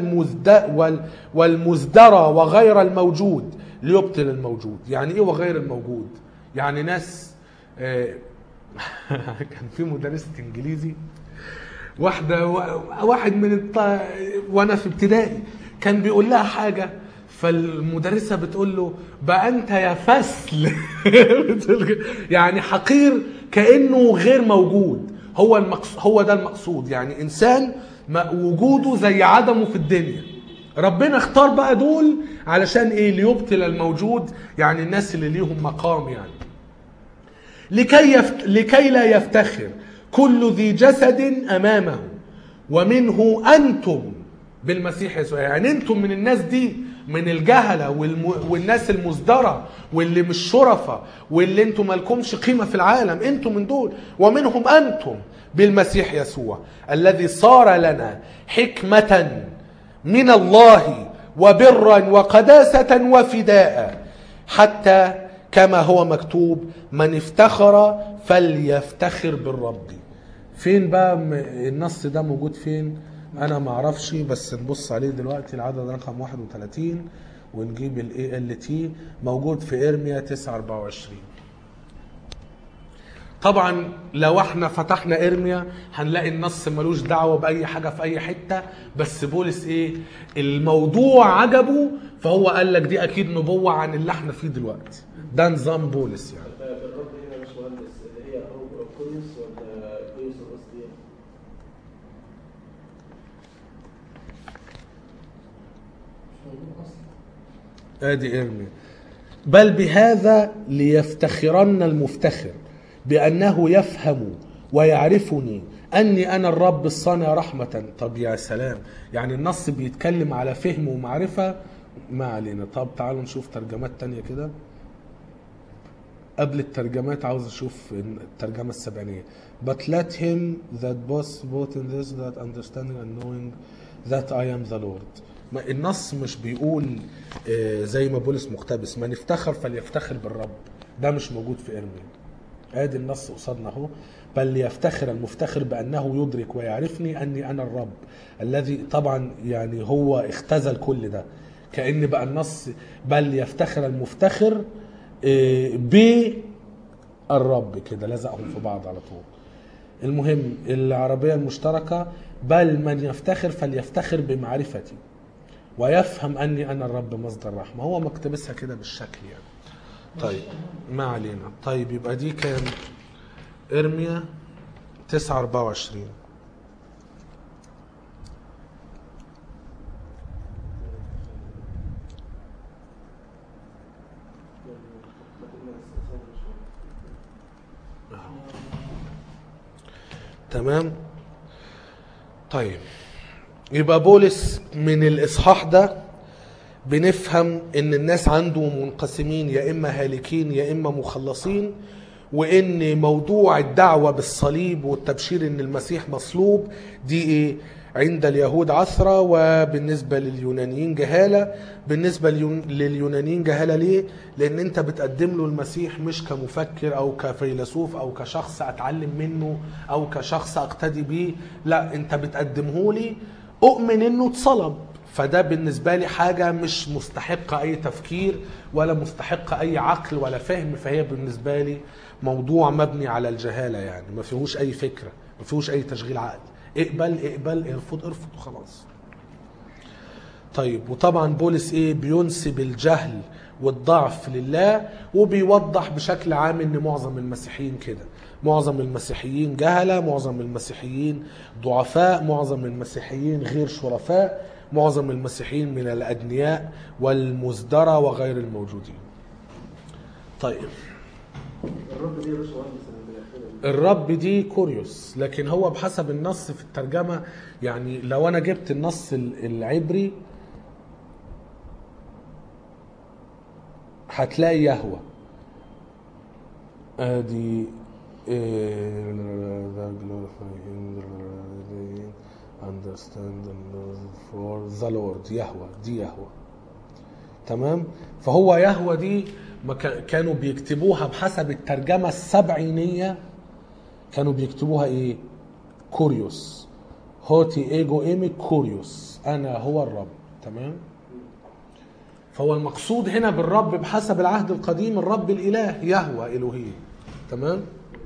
والمزدرى وغير الموجود ليبطل الموجود. يعني ايه وغير الموجود؟ يعني ناس كان في مدرسة انجليزي واحد من وانا في ابتدائي كان بيقول لها حاجة، فالمدرسة بتقول له بقى انت يا فسل يعني حقير، كأنه غير موجود. هو ده المقصود، يعني انسان وجوده زي عدمه في الدنيا. ربنا اختار بقى دول علشان ايه؟ ليبطل الموجود، يعني الناس اللي ليهم مقام، يعني لكي لا يفتخر كل ذي جسد امامه ومنه انتم بالمسيح يسوع. يعني انتم من الناس دي، من الجهلة والناس المزدرة واللي مش شرفة واللي انتم مالكمش قيمة في العالم، انتم من دول. ومنهم انتم بالمسيح يسوع الذي صار لنا حكمة من الله وبرا وقداسة وفداء، حتى كما هو مكتوب من افتخر فليفتخر بالرب. فين بقى النص ده موجود فين؟ انا ما اعرفش، بس نبص عليه دلوقتي. العدد رقم 31 ونجيب ALT موجود في ارميا 9:24. طبعا لو احنا فتحنا ارميا هنلاقي النص ملوش دعوه باي حاجه في اي حته، بس بولس ايه الموضوع عجبه، فهو قال لك دي اكيد نبوه عن اللي احنا فيه دلوقتي. ده نظام بولس يعني.
الرب هنا يا باشمهندس اللي هي كويس ولا كويس القصدي؟
ادي ارميا. بل بهذا ليفتخرن المفتخر بأنه يفهم ويعرفني أني أنا الرب الصانع رحمة. طب يا سلام، يعني النص بيتكلم على فهم ومعرفة. ما علينا. طب تعالوا نشوف ترجمات تانية كده. قبل الترجمات عاوز أشوف الترجمة السبعينية. But let him that both in this that understanding and knowing that I am the Lord. النص مش بيقول زي ما بولس مقتبس من افتخر فليفتخر بالرب، ده مش موجود في ارميا. ادي النص قصادنا اهو. بل ليفتخر المفتخر بانه يدرك ويعرفني اني انا الرب الذي. طبعا يعني هو اختزل كل ده، كأن بقى النص بل ليفتخر المفتخر بالرب، كده لزقهم في بعض على طول. المهم العربية المشتركة بل من يفتخر فليفتخر بمعرفتي ويفهم أني أنا الرب مصدر رحمة. هو مكتبسها كده بالشكل يعني. طيب ما علينا. طيب يبقى دي كان إرميا 9:24. تمام. طيب يبقى بولس من الإصحاح ده بنفهم ان الناس عنده منقسمين، يا اما هالكين يا اما مخلصين، وان موضوع الدعوة بالصليب والتبشير ان المسيح مصلوب دي ايه عند اليهود عثرة، وبالنسبة لليونانيين جهالة. بالنسبة لليونانيين جهالة ليه؟ لان انت بتقدم له المسيح مش كمفكر او كفيلسوف او كشخص اتعلم منه او كشخص اقتدي بيه، لا انت بتقدمه لي اؤمن انه اتصلب. فده بالنسبة لي حاجة مش مستحقة أي تفكير ولا مستحقة أي عقل ولا فهم، فهي بالنسبة لي موضوع مبني على الجهالة، يعني ما فيهوش أي فكرة، ما فيهوش أي تشغيل عقل. اقبل ارفض وخلاص. طيب وطبعا بولس ايه بينسب الجهل والضعف لله، وبيوضح بشكل عام ان معظم المسيحيين كده معظم المسيحيين جهلة، معظم المسيحيين ضعفاء، معظم المسيحيين غير شرفاء، معظم المسيحيين من الأدنياء والمزدرى وغير الموجودين. طيب
الرب دي يا باشمهندس اللي بالاخير
الرب دي كوريوس، لكن هو بحسب النص في الترجمة، يعني لو أنا جبت النص العبري هتلاقي يهوه ادي understand for the Lord يهوه، دي يهوه. تمام. فهو يهوه دي كانوا بيكتبوها بحسب الترجمة السبعينية، كانوا بيكتبوها ايه؟ كوريوس، هوتي ايجو ايمي كوريوس، انا هو الرب. تمام. فهو المقصود هنا بالرب بحسب العهد القديم الرب الإله يهوه إلهي. تمام.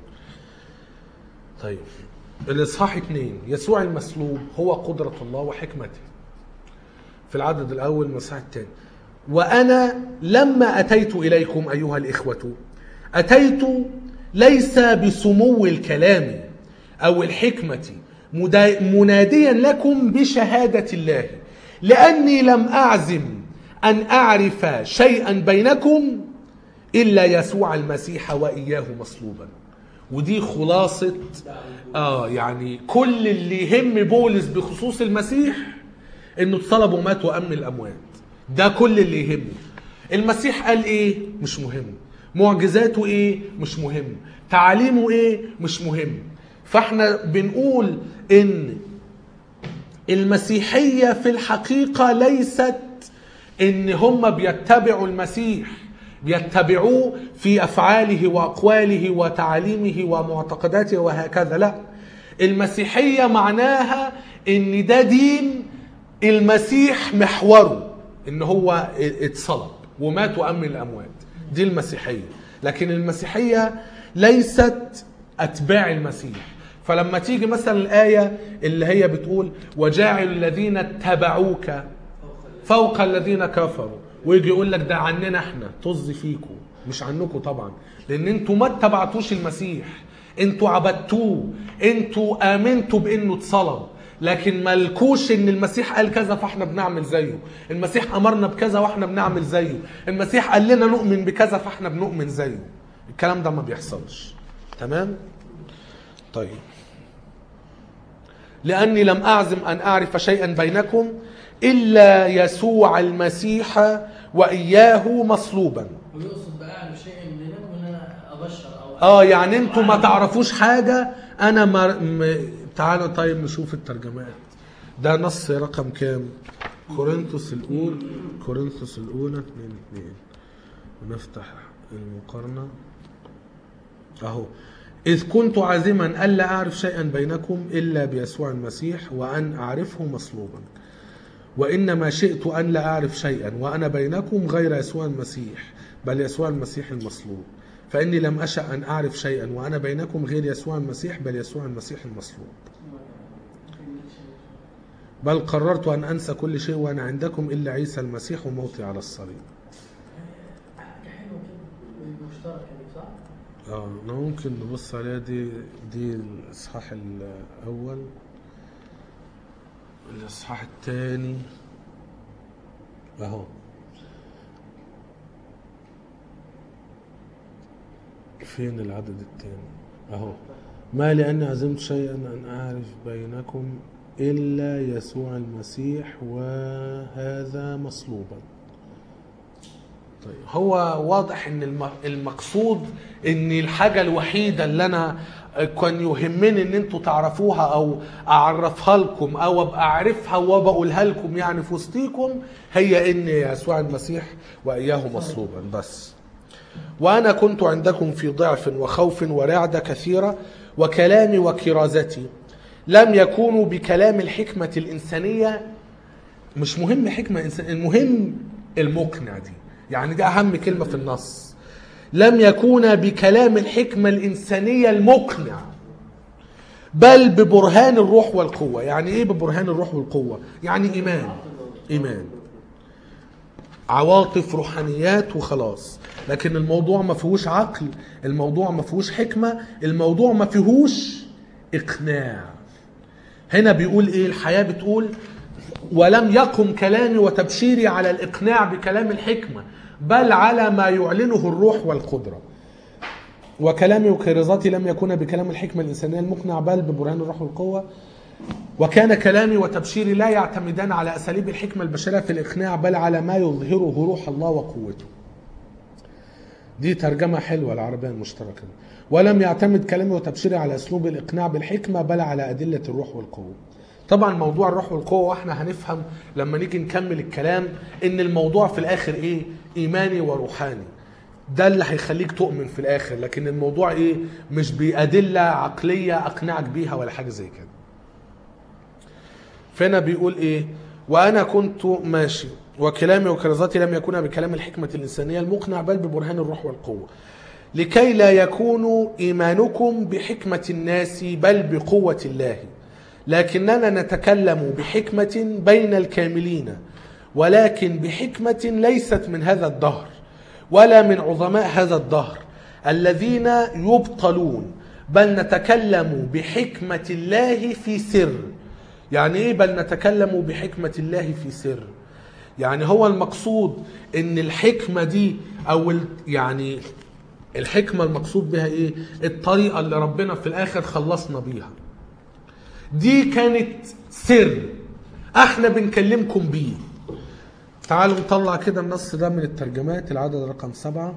طيب الإصحاح 2 يسوع المصلوب هو قدرة الله وحكمته. في العدد الأول من الإصحاح الثاني وأنا لما أتيت إليكم أيها الإخوة أتيت ليس بسمو الكلام أو الحكمة مناديا لكم بشهادة الله، لأني لم أعزم أن أعرف شيئا بينكم إلا يسوع المسيح وإياه مصلوبا. ودي خلاصة يعني كل اللي يهم بولس بخصوص المسيح إنه اتصلب ومات وقام من الأموات. ده كل اللي يهمه. المسيح قال إيه؟ مش مهم. معجزاته إيه؟ مش مهم. تعاليمه إيه؟ مش مهم. فإحنا بنقول إن المسيحية في الحقيقة ليست إن هم بيتبعوا المسيح، بيتبعوه في أفعاله وأقواله وتعاليمه ومعتقداته وهكذا. لا، المسيحية معناها إن ده دين المسيح محوره، إن هو اتصلب ومات وقام من الأموات. دي المسيحية. لكن المسيحية ليست أتباع المسيح. فلما تيجي مثلا الآية اللي هي بتقول وجاعل الذين اتبعوك فوق الذين كفروا، ويجي يقول لك ده عننا احنا، طز فيكم، مش عنكم طبعا، لان انتوا ما اتبعتوش المسيح، انتوا عبدتوه، انتوا امنتوا بانه اتصلب، لكن مالكوش ان المسيح قال كذا فاحنا بنعمل زيه، المسيح امرنا بكذا واحنا بنعمل زيه، المسيح قال لنا نؤمن بكذا فاحنا بنؤمن زيه. الكلام ده ما بيحصلش. تمام. طيب لاني لم اعزم ان اعرف شيئا بينكم إلا يسوع المسيح وإياه مصلوبا.
ويقصد بقى أعرف شيء منكم إن أنا أبشر أو
يعني أنتوا ما تعرفوش حاجة أنا تعالوا طيب نشوف الترجمات. ده نص رقم كام؟ كورنثوس الأولى 2:2. ونفتح المقارنة أهو. إذ كنت عازما ألا أعرف شيئا بينكم إلا بيسوع المسيح وأن أعرفه مصلوبا، وإنما شئت أن لا أعرف شيئا وأنا بينكم غير يسوع المسيح بل يسوع المسيح المصلوب، فإني لم أشأ أن أعرف شيئا وأنا بينكم غير يسوع المسيح بل يسوع المسيح المصلوب، بل قررت أن أنسى كل شيء وأنا عندكم إلا عيسى المسيح وموتي على الصليب. أنا ممكن نبص عليها. دي الإصحاح الأول. الإصحاح الثاني أهو. فين العدد الثاني؟ أهو. ما لأني عزمت شيئا أن أعرف بينكم إلا يسوع المسيح وهذا مصلوبا. طيب هو واضح ان المقصود ان الحاجة الوحيدة اللي انا كان يهمني ان انتوا تعرفوها او اعرفها لكم او ابقى اعرفها وبقولها لكم يعني في وسطيكم هي ان يسوع المسيح واياه مصلوبا بس. وانا كنت عندكم في ضعف وخوف ورعدة كثيرة وكلامي وكرازتي لم يكونوا بكلام الحكمة الإنسانية. مش مهم حكمة إنسانية، المهم المقنع دي، يعني ده أهم كلمة في النص. لم يكون بكلام الحكمة الإنسانية المقنع بل ببرهان الروح والقوة. يعني إيه ببرهان الروح والقوة؟ يعني إيمان. عواطف روحانيات وخلاص. لكن الموضوع ما فيهوش عقل، الموضوع ما فيهوش حكمة، الموضوع ما فيهوش إقناع. هنا بيقول إيه الحياة؟ بتقول ولم يقم كلامي وتبشيري على الإقناع بكلام الحكمة بل على ما يعلنه الروح والقدرة. وكلامي وكرزاتي لم يكون بكلام الحكمة الإنسانية المقنع بل ببرهان الروح والقوة. وكان كلامي وتبشيري لا يعتمدان على أساليب الحكمة البشرية في الإقناع بل على ما يظهره روح الله وقوته. دي ترجمة حلوة العربية المشتركة. ولم يعتمد كلامي وتبشيري على أسلوب الإقناع بالحكمة بل على أدلة الروح والقوة. طبعا موضوع الروح والقوة واحنا هنفهم لما نيجي نكمل الكلام ان الموضوع في الآخر ايه؟ إيماني وروحاني. ده اللي هيخليك تؤمن في الآخر، لكن الموضوع ايه؟ مش بأدلة عقلية أقنعك بيها ولا حاجة زي كده. فهنا بيقول ايه؟ وأنا كنت ماشي وكلامي وكرزاتي لم يكون بكلام الحكمة الإنسانية المقنع بل ببرهان الروح والقوة لكي لا يكون إيمانكم بحكمة الناس بل بقوة الله، لكننا نتكلم بحكمة بين الكاملين ولكن بحكمة ليست من هذا الدهر ولا من عظماء هذا الدهر الذين يبطلون، بل نتكلم بحكمة الله في سر. يعني ايه بل نتكلم بحكمة الله في سر؟ يعني هو المقصود ان الحكمة دي او يعني الحكمة المقصود بها ايه؟ الطريقة اللي ربنا في الاخر خلصنا بيها دي كانت سر احنا بنكلمكم بيه. تعالوا نطلع كده النص ده من الترجمات. العدد رقم 7.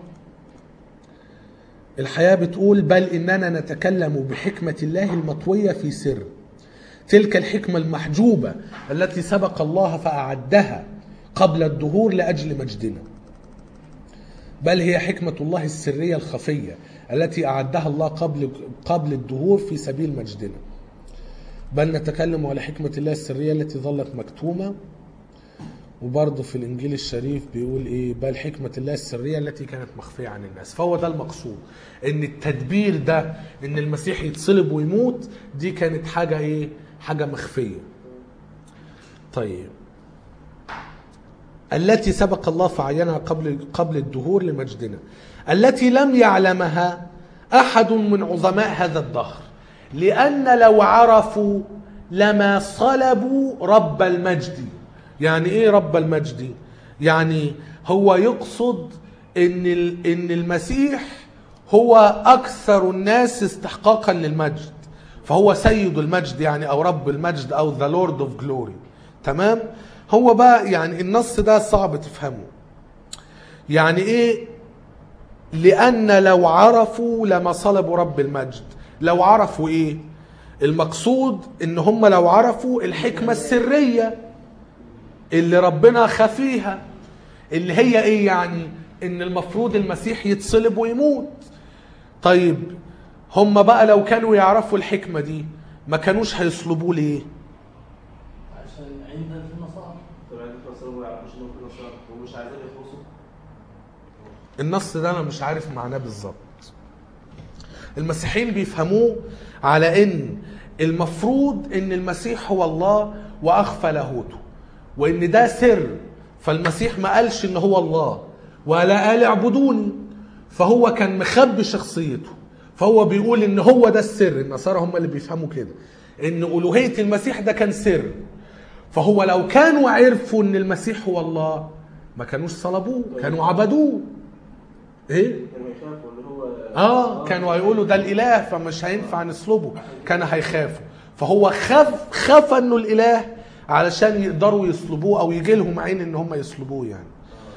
الحياة بتقول بل إننا نتكلم بحكمة الله المطوية في سر، تلك الحكمة المحجوبة التي سبق الله فأعدها قبل الدهور لأجل مجدنا، بل هي حكمة الله السرية الخفية التي أعدها الله قبل الدهور في سبيل مجدنا. بل نتكلم على حكمة الله السرية التي ظلت مكتومة. وبرضه في الإنجيل الشريف بيقول إيه؟ بل حكمة الله السرية التي كانت مخفية عن الناس. فهو ده المقصود، إن التدبير ده إن المسيح يتصلب ويموت دي كانت حاجة إيه؟ حاجة مخفية. طيب التي سبق الله فعينها قبل الدهور لمجدنا، التي لم يعلمها أحد من عظماء هذا الدهر، لأن لو عرفوا لما صلبوا رب المجد. يعني ايه رب المجد؟ يعني هو يقصد ان المسيح هو اكثر الناس استحقاقا للمجد، فهو سيد المجد يعني او رب المجد او the Lord of glory. تمام؟ هو بقى يعني النص ده صعب تفهمه. يعني ايه لأن لو عرفوا لما صلبوا رب المجد؟ لو عرفوا ايه؟ المقصود ان هم لو عرفوا الحكمة السرية اللي ربنا خفيها، اللي هي ايه؟ يعني ان المفروض المسيح يتصلب ويموت. طيب هم بقى لو كانوا يعرفوا الحكمة دي ما كانوش هيصلبوه ليه؟
عشان عندنا في النصارى.
طب عندنا في النصارى ما يعرفوش انه في النصارى ومش عايزين يخلصوا.
النص ده انا مش عارف معناه بالظبط. المسيحيين بيفهموه على ان المفروض ان المسيح هو الله واخفى لاهوته، وان ده سر، فالمسيح ما قالش ان هو الله ولا قال اعبدوني، فهو كان مخبي شخصيته. فهو بيقول ان هو ده السر. النصارى هم اللي بيفهموا كده، ان الوهية المسيح ده كان سر. فهو لو كانوا عرفوا ان المسيح هو الله ما كانوش صلبوه، كانوا عبدوه. ايه؟
كانوا يخافوا اللي هو
كانوا هيقولوا ده الاله فمش هينفع نصلبه، كانوا هيخافوا. فهو خاف انه الاله علشان يقدروا يصلبوه او يجي لهم عين ان هم يصلبوه. يعني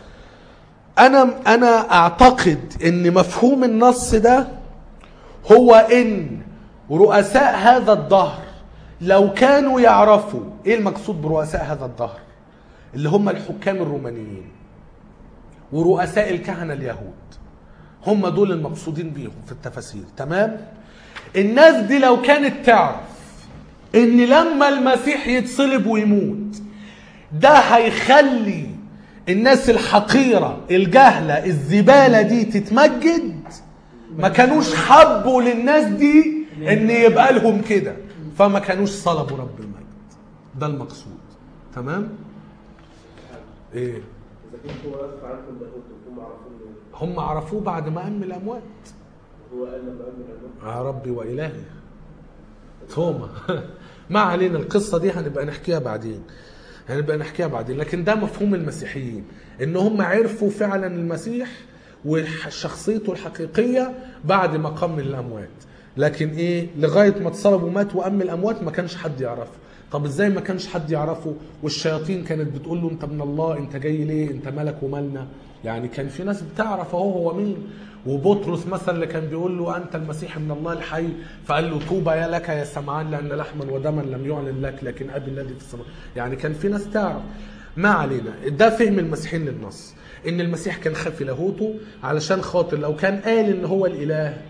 انا اعتقد ان مفهوم النص ده هو ان رؤساء هذا الدهر لو كانوا يعرفوا ايه المقصود برؤساء هذا الدهر، اللي هم الحكام الرومانيين ورؤساء الكهنة اليهود، هم دول المقصودين بيهم في التفاسير. تمام؟ الناس دي لو كانت تعرف ان لما المسيح يتصلب ويموت ده هيخلي الناس الحقيرة الجهلة الزبالة دي تتمجد، ما كانوش حبوا للناس دي ان يبقى لهم كده، فما كانوش صلبوا رب المجد. ده المقصود. تمام؟ ايه؟
اذا كنت هو اخفى عنكم لاهوت وهم عرفوه
هم عرفوه بعد ما قام من الاموات.
هو قال لما قام من الاموات
يا ربي والهي توما. ما علينا، القصه دي هنبقى نحكيها بعدين، لكن ده مفهوم المسيحيين، ان هم عرفوا فعلا المسيح وشخصيته الحقيقيه بعد ما قام من الاموات. لكن ايه، لغايه ما اتصلب ومات وقام من الاموات ما كانش حد يعرفه. طب ازاي ما كانش حد يعرفه والشياطين كانت بتقول له انت من الله، انت جاي ليه، انت مالك ومالنا؟ يعني كان في ناس بتعرف هو مين. وبطرس مثلا اللي كان بيقول له انت المسيح من الله الحي، فقال له طوبى يا لك يا سمعان لان لحما ودما لم يعلن لك لكن ابي الذي في السماء. يعني كان في ناس تعرف. ما علينا، ده فهم المسيحيين للنص، ان المسيح كان خافي لاهوته علشان خاطر لو كان قال ان هو الاله،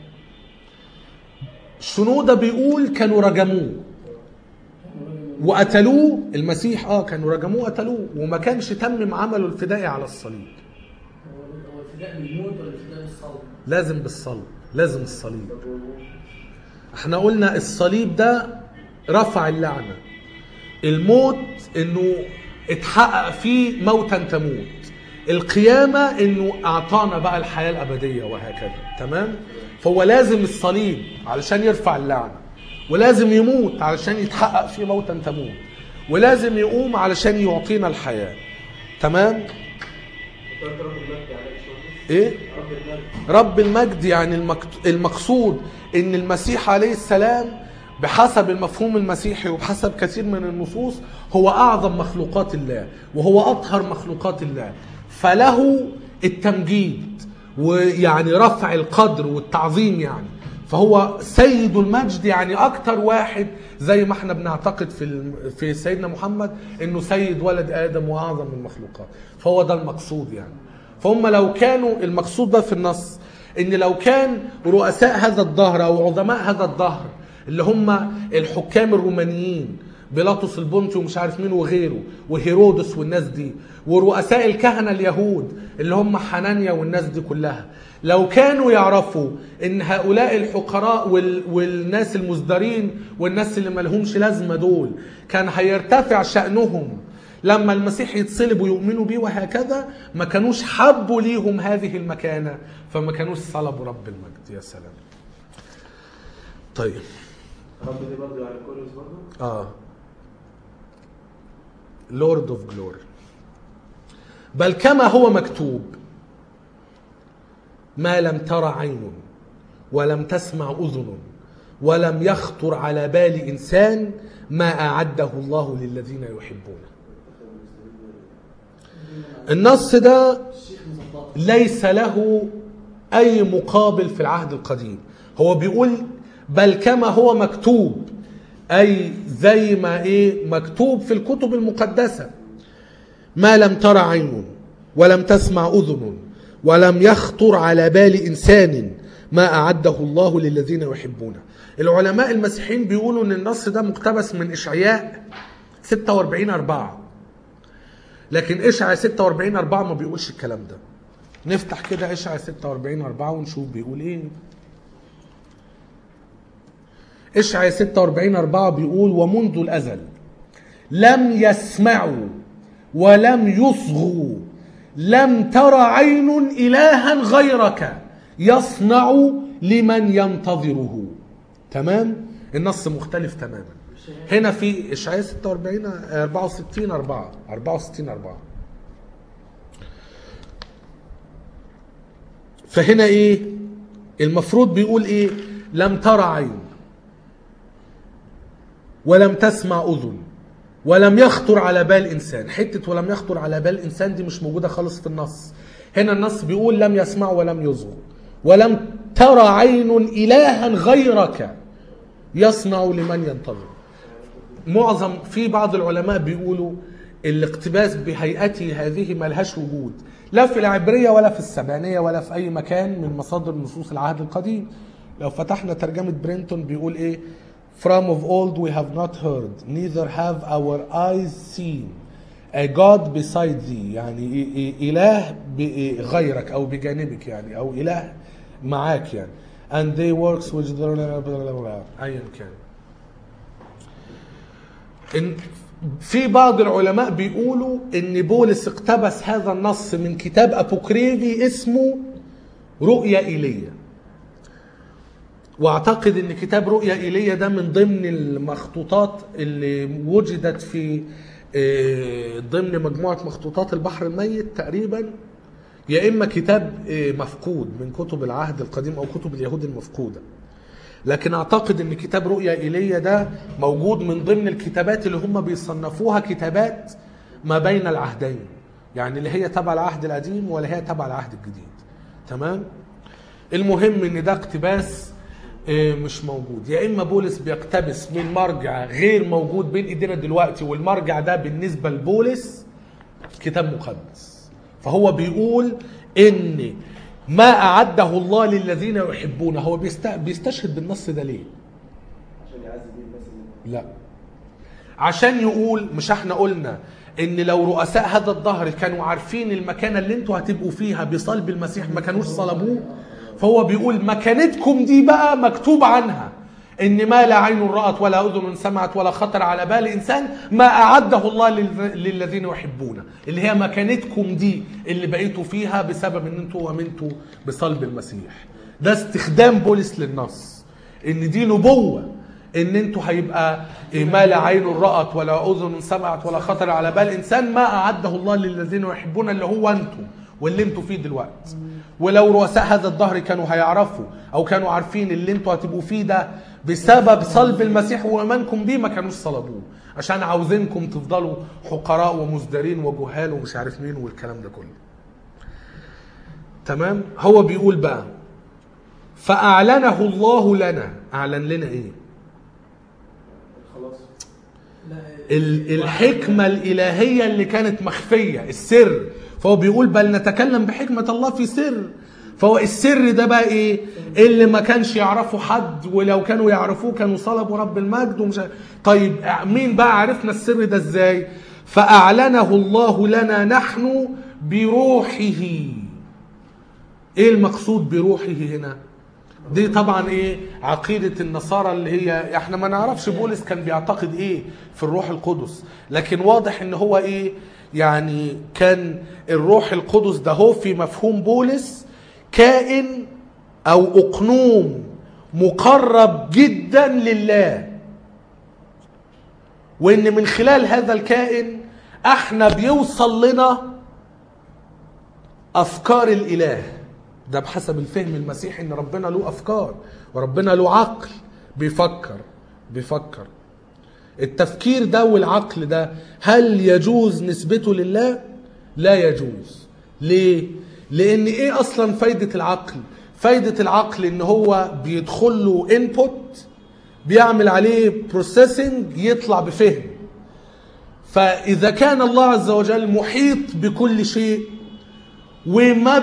شنودة بيقول كانوا رجموه وقتلوه. المسيح كانوا رجموه قتلوه، وما كانش تمم عمله الفدائي على الصليب.
هو الفداء بالموت ولا الفداء بالصلب؟
لازم بالصلب، لازم الصليب. احنا قلنا الصليب ده رفع اللعنة، الموت انه اتحقق فيه موتا تموت، القيامة انه اعطانا بقى الحياة الابدية وهكذا. تمام؟ فهو لازم الصليب علشان يرفع اللعنة، ولازم يموت علشان يتحقق فيه موتا تموت، ولازم يقوم علشان يعطينا الحياة. تمام؟
رب المجد يعني
ايه؟
رب المجد.
رب المجد يعني المقصود ان المسيح عليه السلام بحسب المفهوم المسيحي وبحسب كثير من النصوص هو اعظم مخلوقات الله وهو اطهر مخلوقات الله، فله التمجيد ويعني رفع القدر والتعظيم. يعني فهو سيد المجد، يعني اكتر واحد زي ما احنا بنعتقد في سيدنا محمد انه سيد ولد ادم واعظم من المخلوقات. فهو ده المقصود يعني. فهم لو كانوا المقصود ده في النص ان لو كان رؤساء هذا الدهر او عظماء هذا الدهر اللي هم الحكام الرومانيين، بيلاطس البنطي ومش عارف مين وغيره وهيرودس والناس دي، ورؤساء الكهنة اليهود اللي هم حنانيا والناس دي كلها، لو كانوا يعرفوا ان هؤلاء الحقراء والناس المزدرين والناس اللي ملهمش لازمة دول كان هيرتفع شأنهم لما المسيح يتصلب ويؤمنوا بيه وهكذا، ما كانوش حبوا ليهم هذه المكانة، فما كانوش صلبوا رب المجد. يا سلام. طيب
رب دي برضه يعني كوريوس برضه؟
Lord of Glory. بل كما هو مكتوب ما لم تر عين ولم تسمع أذن ولم يخطر على بال إنسان ما أعده الله للذين يحبونه. النص ده ليس له أي مقابل في العهد القديم. هو بيقول بل كما هو مكتوب، أي زي ما مكتوب في الكتب المقدسة، ما لم تر عين ولم تسمع أذن ولم يخطر على بال إنسان ما أعده الله للذين يحبونه. العلماء المسيحيين بيقولوا أن النص ده مقتبس من إشعياء 46:4، لكن إشعياء 46:4 ما بيقولش الكلام ده. نفتح كده إشعياء 46:4 ونشوف بيقول إيه. إشعياء 46:4 بيقول ومنذ الأزل لم يسمعوا ولم يصغوا لم تر عين إلها غيرك يصنع لمن ينتظره. تمام؟ النص مختلف تماما. هنا في إشعياء 64:4 فهنا المفروض بيقول لم تر عين ولم تسمع أذن ولم يخطر على بال إنسان. حتة ولم يخطر على بال إنسان دي مش موجودة خالص في النص. هنا النص بيقول لم يسمع ولم يصغوا ولم ترى عين إلها غيرك يصنع لمن ينتظر. في بعض العلماء بيقولوا الاقتباس بهيئته هذه ملهاش وجود لا في العبرية ولا في السبعينية ولا في أي مكان من مصادر نصوص العهد القديم. لو فتحنا ترجمة برينتون بيقول From of old we have not heard, neither have our eyes seen, a God beside thee. يعني إله غيرك أو بجانبك يعني، أو إله معاك يعني. And they works which أيا كان. في بعض العلماء بيقولوا ان بولس اقتبس هذا النص من كتاب ابوكريفي اسمه رؤيا ايليا، واعتقد ان كتاب رؤيا ايليا ده من ضمن المخطوطات اللي وجدت في ضمن مجموعة مخطوطات البحر الميت تقريبا، يا اما كتاب مفقود من كتب العهد القديم او كتب اليهود المفقودة. لكن اعتقد ان كتاب رؤيا ايليا ده موجود من ضمن الكتابات اللي هم بيصنفوها كتابات ما بين العهدين، يعني اللي هي تبع العهد القديم ولا هي تبع العهد الجديد. تمام. المهم ان ده اقتباس مش موجود، يا اما بولس بيقتبس من مرجع غير موجود بين ايدينا دلوقتي، والمرجع ده بالنسبه لبولس كتاب مقدس. فهو بيقول ان ما اعده الله للذين يحبونه. هو بيستشهد بالنص ده ليه؟
عشان يعذب بيه الناس اللي
لا، عشان يقول مش احنا قلنا ان لو رؤساء هذا الدهر كانوا عارفين المكانه اللي انتوا هتبقوا فيها بصلب المسيح ما كانوش صلبوه. فهو بيقول مكانتكم دي بقى مكتوب عنها ان ما لا عين رأت ولا اذن سمعت ولا خطر على بال انسان ما اعده الله للذين يحبونه، اللي هي مكانتكم دي اللي بقيتوا فيها بسبب ان انتوا امنتوا بصلب المسيح. ده استخدام بولس للنص ان دي نبوة ان انتوا هيبقى ما لا عين رأت ولا اذن سمعت ولا خطر على بال انسان ما اعده الله للذين يحبون، اللي هو انتوا واللي انتوا فيه دلوقتي. ولو رؤساء هذا الدهر كانوا هيعرفوا او كانوا عارفين اللي انتوا هتبقوا فيه ده بسبب صلب المسيح وايمانكم بيه ما كانوش صلبوه، عشان عاوزينكم تفضلوا حقراء ومزدرين وجهال ومش عارف مين والكلام ده كله. تمام. هو بيقول بقى فاعلنه الله لنا. اعلن لنا ايه؟
خلاص
الحكمة الإلهية اللي كانت مخفية، السر. فهو بيقول بل نتكلم بحكمة الله في سر. فهو السر ده بقى ايه؟ اللي ما كانش يعرفه حد، ولو كانوا يعرفوه كانوا صلبوا رب المجد ومش. طيب مين بقى عرفنا السر ده ازاي؟ فأعلنه الله لنا نحن بروحه. ايه المقصود بروحه هنا؟ دي طبعا ايه؟ عقيدة النصارى اللي هي احنا ما نعرفش بولس كان بيعتقد ايه في الروح القدس، لكن واضح ان هو ايه؟ يعني كان الروح القدس ده هو في مفهوم بولس كائن او اقنوم مقرب جدا لله، وان من خلال هذا الكائن احنا بيوصل لنا افكار الاله. ده بحسب الفهم المسيحي ان ربنا له افكار وربنا له عقل بيفكر. التفكير ده والعقل ده هل يجوز نسبته لله؟ لا يجوز. ليه؟ لان ايه اصلا فايدة العقل؟ فايدة العقل ان هو بيدخل له input بيعمل عليه processing يطلع بفهم. فاذا كان الله عز وجل محيط بكل شيء وما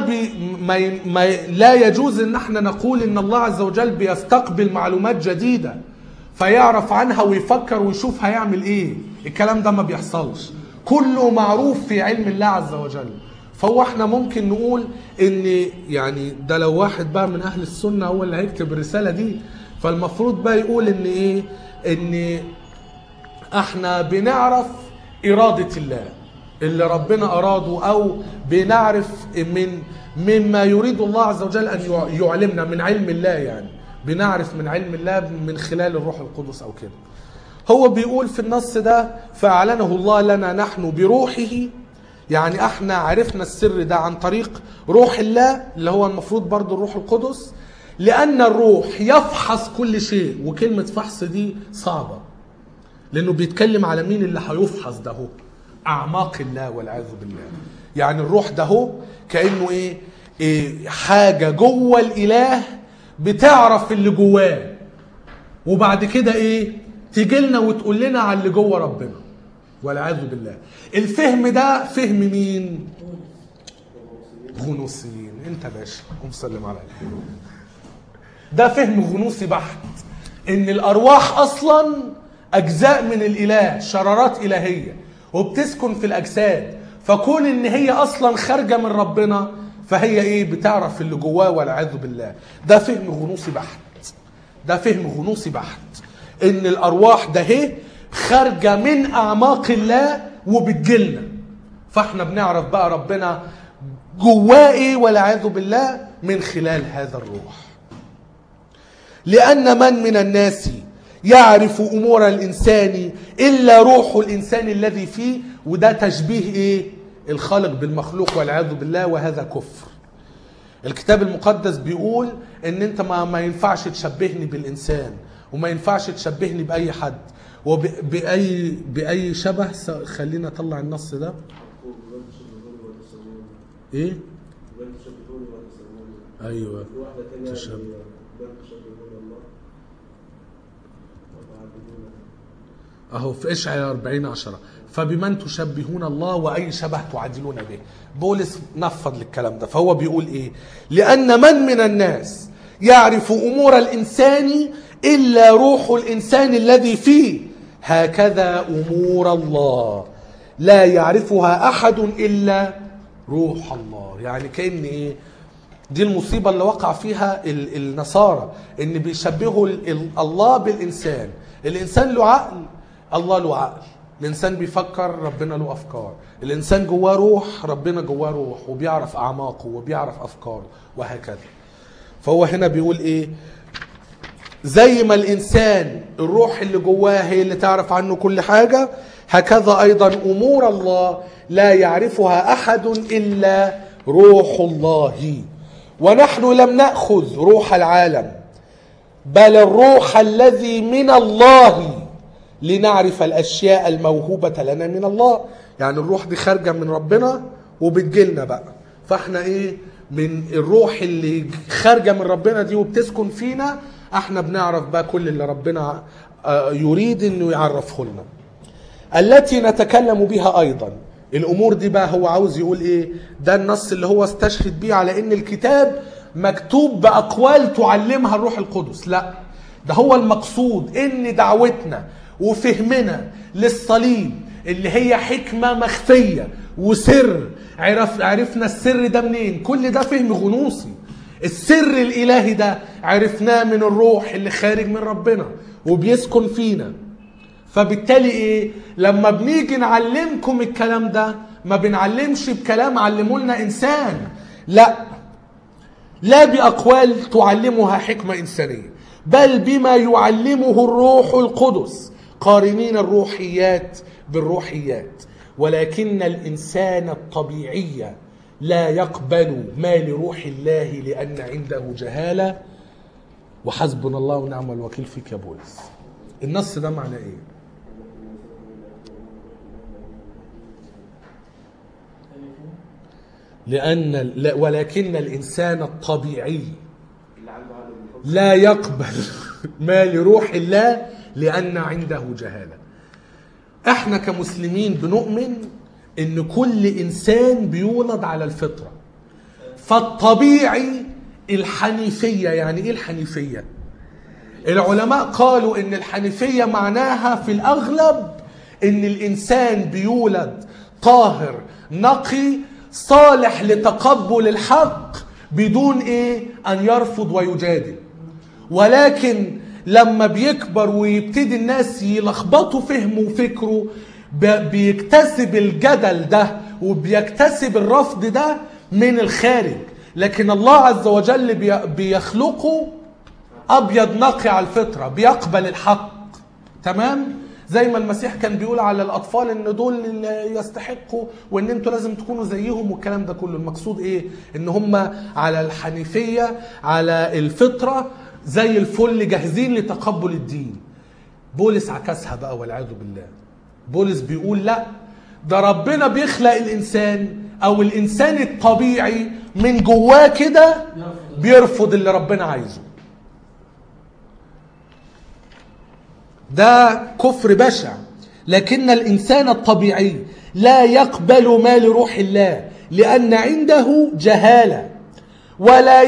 لا يجوز ان احنا نقول ان الله عز وجل بيستقبل معلومات جديدة فيعرف عنها ويفكر ويشوف هيعمل ايه. الكلام ده ما بيحصلش، كله معروف في علم الله عز وجل. فهو احنا ممكن نقول ان يعني ده لو واحد بقى من اهل السنة هو اللي هيكتب الرسالة دي، فالمفروض بقى يقول ان ايه؟ ان احنا بنعرف ارادة الله اللي ربنا اراده، او بنعرف مما يريد الله عز وجل ان يعلمنا من علم الله، يعني بنعرف من علم الله من خلال الروح القدس او كده. هو بيقول في النص ده فاعلنه الله لنا نحن بروحه، يعني احنا عرفنا السر ده عن طريق روح الله اللي هو المفروض برضو الروح القدس، لان الروح يفحص كل شيء. وكلمة فحص دي صعبة لانه بيتكلم على مين اللي هيفحص ده؟ هو اعماق الله والعياذ بالله. يعني الروح ده هو كأنه ايه حاجة جوه الاله بتعرف اللي جواه، وبعد كده ايه؟ تيجي لنا وتقول لنا على اللي جوه ربنا والعياذ بالله. الفهم ده فهم مين؟ غنوصيين. انت باشا قوم سلم على الحلو. ده فهم غنوصي بحت، ان الارواح اصلا اجزاء من الاله، شرارات الهيه وبتسكن في الاجساد، فكون ان هي اصلا خارجه من ربنا فهي ايه؟ بتعرف اللي جواه والعياذ بالله. ده فهم غنوصي بحت، ده فهم غنوصي بحت، ان الارواح ده هي خارجة من أعماق الله وبتجيلنا. فاحنا بنعرف بقى ربنا جواه ايه والعياذ بالله من خلال هذا الروح. لأن من الناس يعرف أمور الإنسان إلا روح الإنسان الذي فيه. وده تشبيه ايه؟ الخالق بالمخلوق والعياذ بالله، وهذا كفر. الكتاب المقدس بيقول ان انت ما ينفعش تشبهني بالإنسان، وما ينفعش تشبهني بأي حد وبأي شبه. خلينا نطلع النص ده. ايه؟ ايوه تشبه. اهو في اشعياء 40:10 فبمن تشبهون الله واي شبه تعادلون به. بولس نفض للكلام ده، فهو بيقول ايه؟ لان من الناس يعرف امور الانسان الا روح الانسان الذي فيه، هكذا امور الله لا يعرفها احد الا روح الله. يعني كأن ايه؟ دي المصيبة اللي وقع فيها النصارى، ان بيشبهوا الله بالانسان. الانسان له عقل، الله له عقل. الانسان بيفكر، ربنا له افكار. الانسان جواه روح، ربنا جواه روح، وبيعرف اعماقه وبيعرف افكاره وهكذا. فهو هنا بيقول ايه؟ زي ما الانسان الروح اللي جواه هي اللي تعرف عنه كل حاجة، هكذا ايضا امور الله لا يعرفها احد الا روح الله. ونحن لم نأخذ روح العالم بل الروح الذي من الله لنعرف الأشياء الموهوبة لنا من الله. يعني الروح دي خارجة من ربنا وبتجيلنا بقى. فاحنا ايه؟ من الروح اللي خارجة من ربنا دي وبتسكن فينا، احنا بنعرف بقى كل اللي ربنا يريد انه يعرفه لنا. التي نتكلم بها ايضا. الامور دي بقى هو عاوز يقول ايه؟ ده النص اللي هو استشهد بيه على ان الكتاب مكتوب باقوال تعلمها الروح القدس. لا، ده هو المقصود ان دعوتنا وفهمنا للصليب اللي هي حكمة مخفية وسر. عرفنا السر ده منين؟ كل ده فهم غنوصي. السر الالهي ده عرفناه من الروح اللي خارج من ربنا وبيسكن فينا. فبالتالي ايه؟ لما بنيجي نعلمكم الكلام ده ما بنعلمش بكلام علمه لنا انسان، لا باقوال تعلمها حكمة انسانية، بل بما يعلمه الروح القدس، قارنين الروحيات بالروحيات. ولكن الانسان الطبيعي لا يقبل ما لروح الله لان عنده جهالة. وحسبنا الله ونعم الوكيل فيك يا بولس. النص ده معناه ايه؟ ولكن الإنسان الطبيعي لا يقبل ما لروح الله لأن عنده جهالة. احنا كمسلمين بنؤمن ان كل إنسان بيولد على الفطرة. فالطبيعي الحنيفية. يعني ايه الحنيفية؟ العلماء قالوا ان الحنيفية معناها في الأغلب ان الإنسان بيولد طاهر نقي صالح لتقبل الحق بدون ايه؟ ان يرفض ويجادل. ولكن لما بيكبر ويبتدي الناس يلخبطوا فهمه وفكره، بيكتسب الجدل ده وبيكتسب الرفض ده من الخارج. لكن الله عز وجل بيخلقه ابيض نقي على الفطرة، بيقبل الحق. تمام؟ زي ما المسيح كان بيقول على الأطفال إن دول اللي يستحقوا وإن أنتوا لازم تكونوا زيهم والكلام ده كله. المقصود إيه؟ إن هم على الحنيفية، على الفطرة زي الفل، جاهزين لتقبل الدين. بولس عكسها بقى والعياذ بالله. بولس بيقول لا، ده ربنا بيخلق الإنسان أو الإنسان الطبيعي من جواه كده بيرفض اللي ربنا عايزه. ده كفر بشع. لكن الإنسان الطبيعي لا يقبل ما لروح الله لأن عنده جهالة، ولا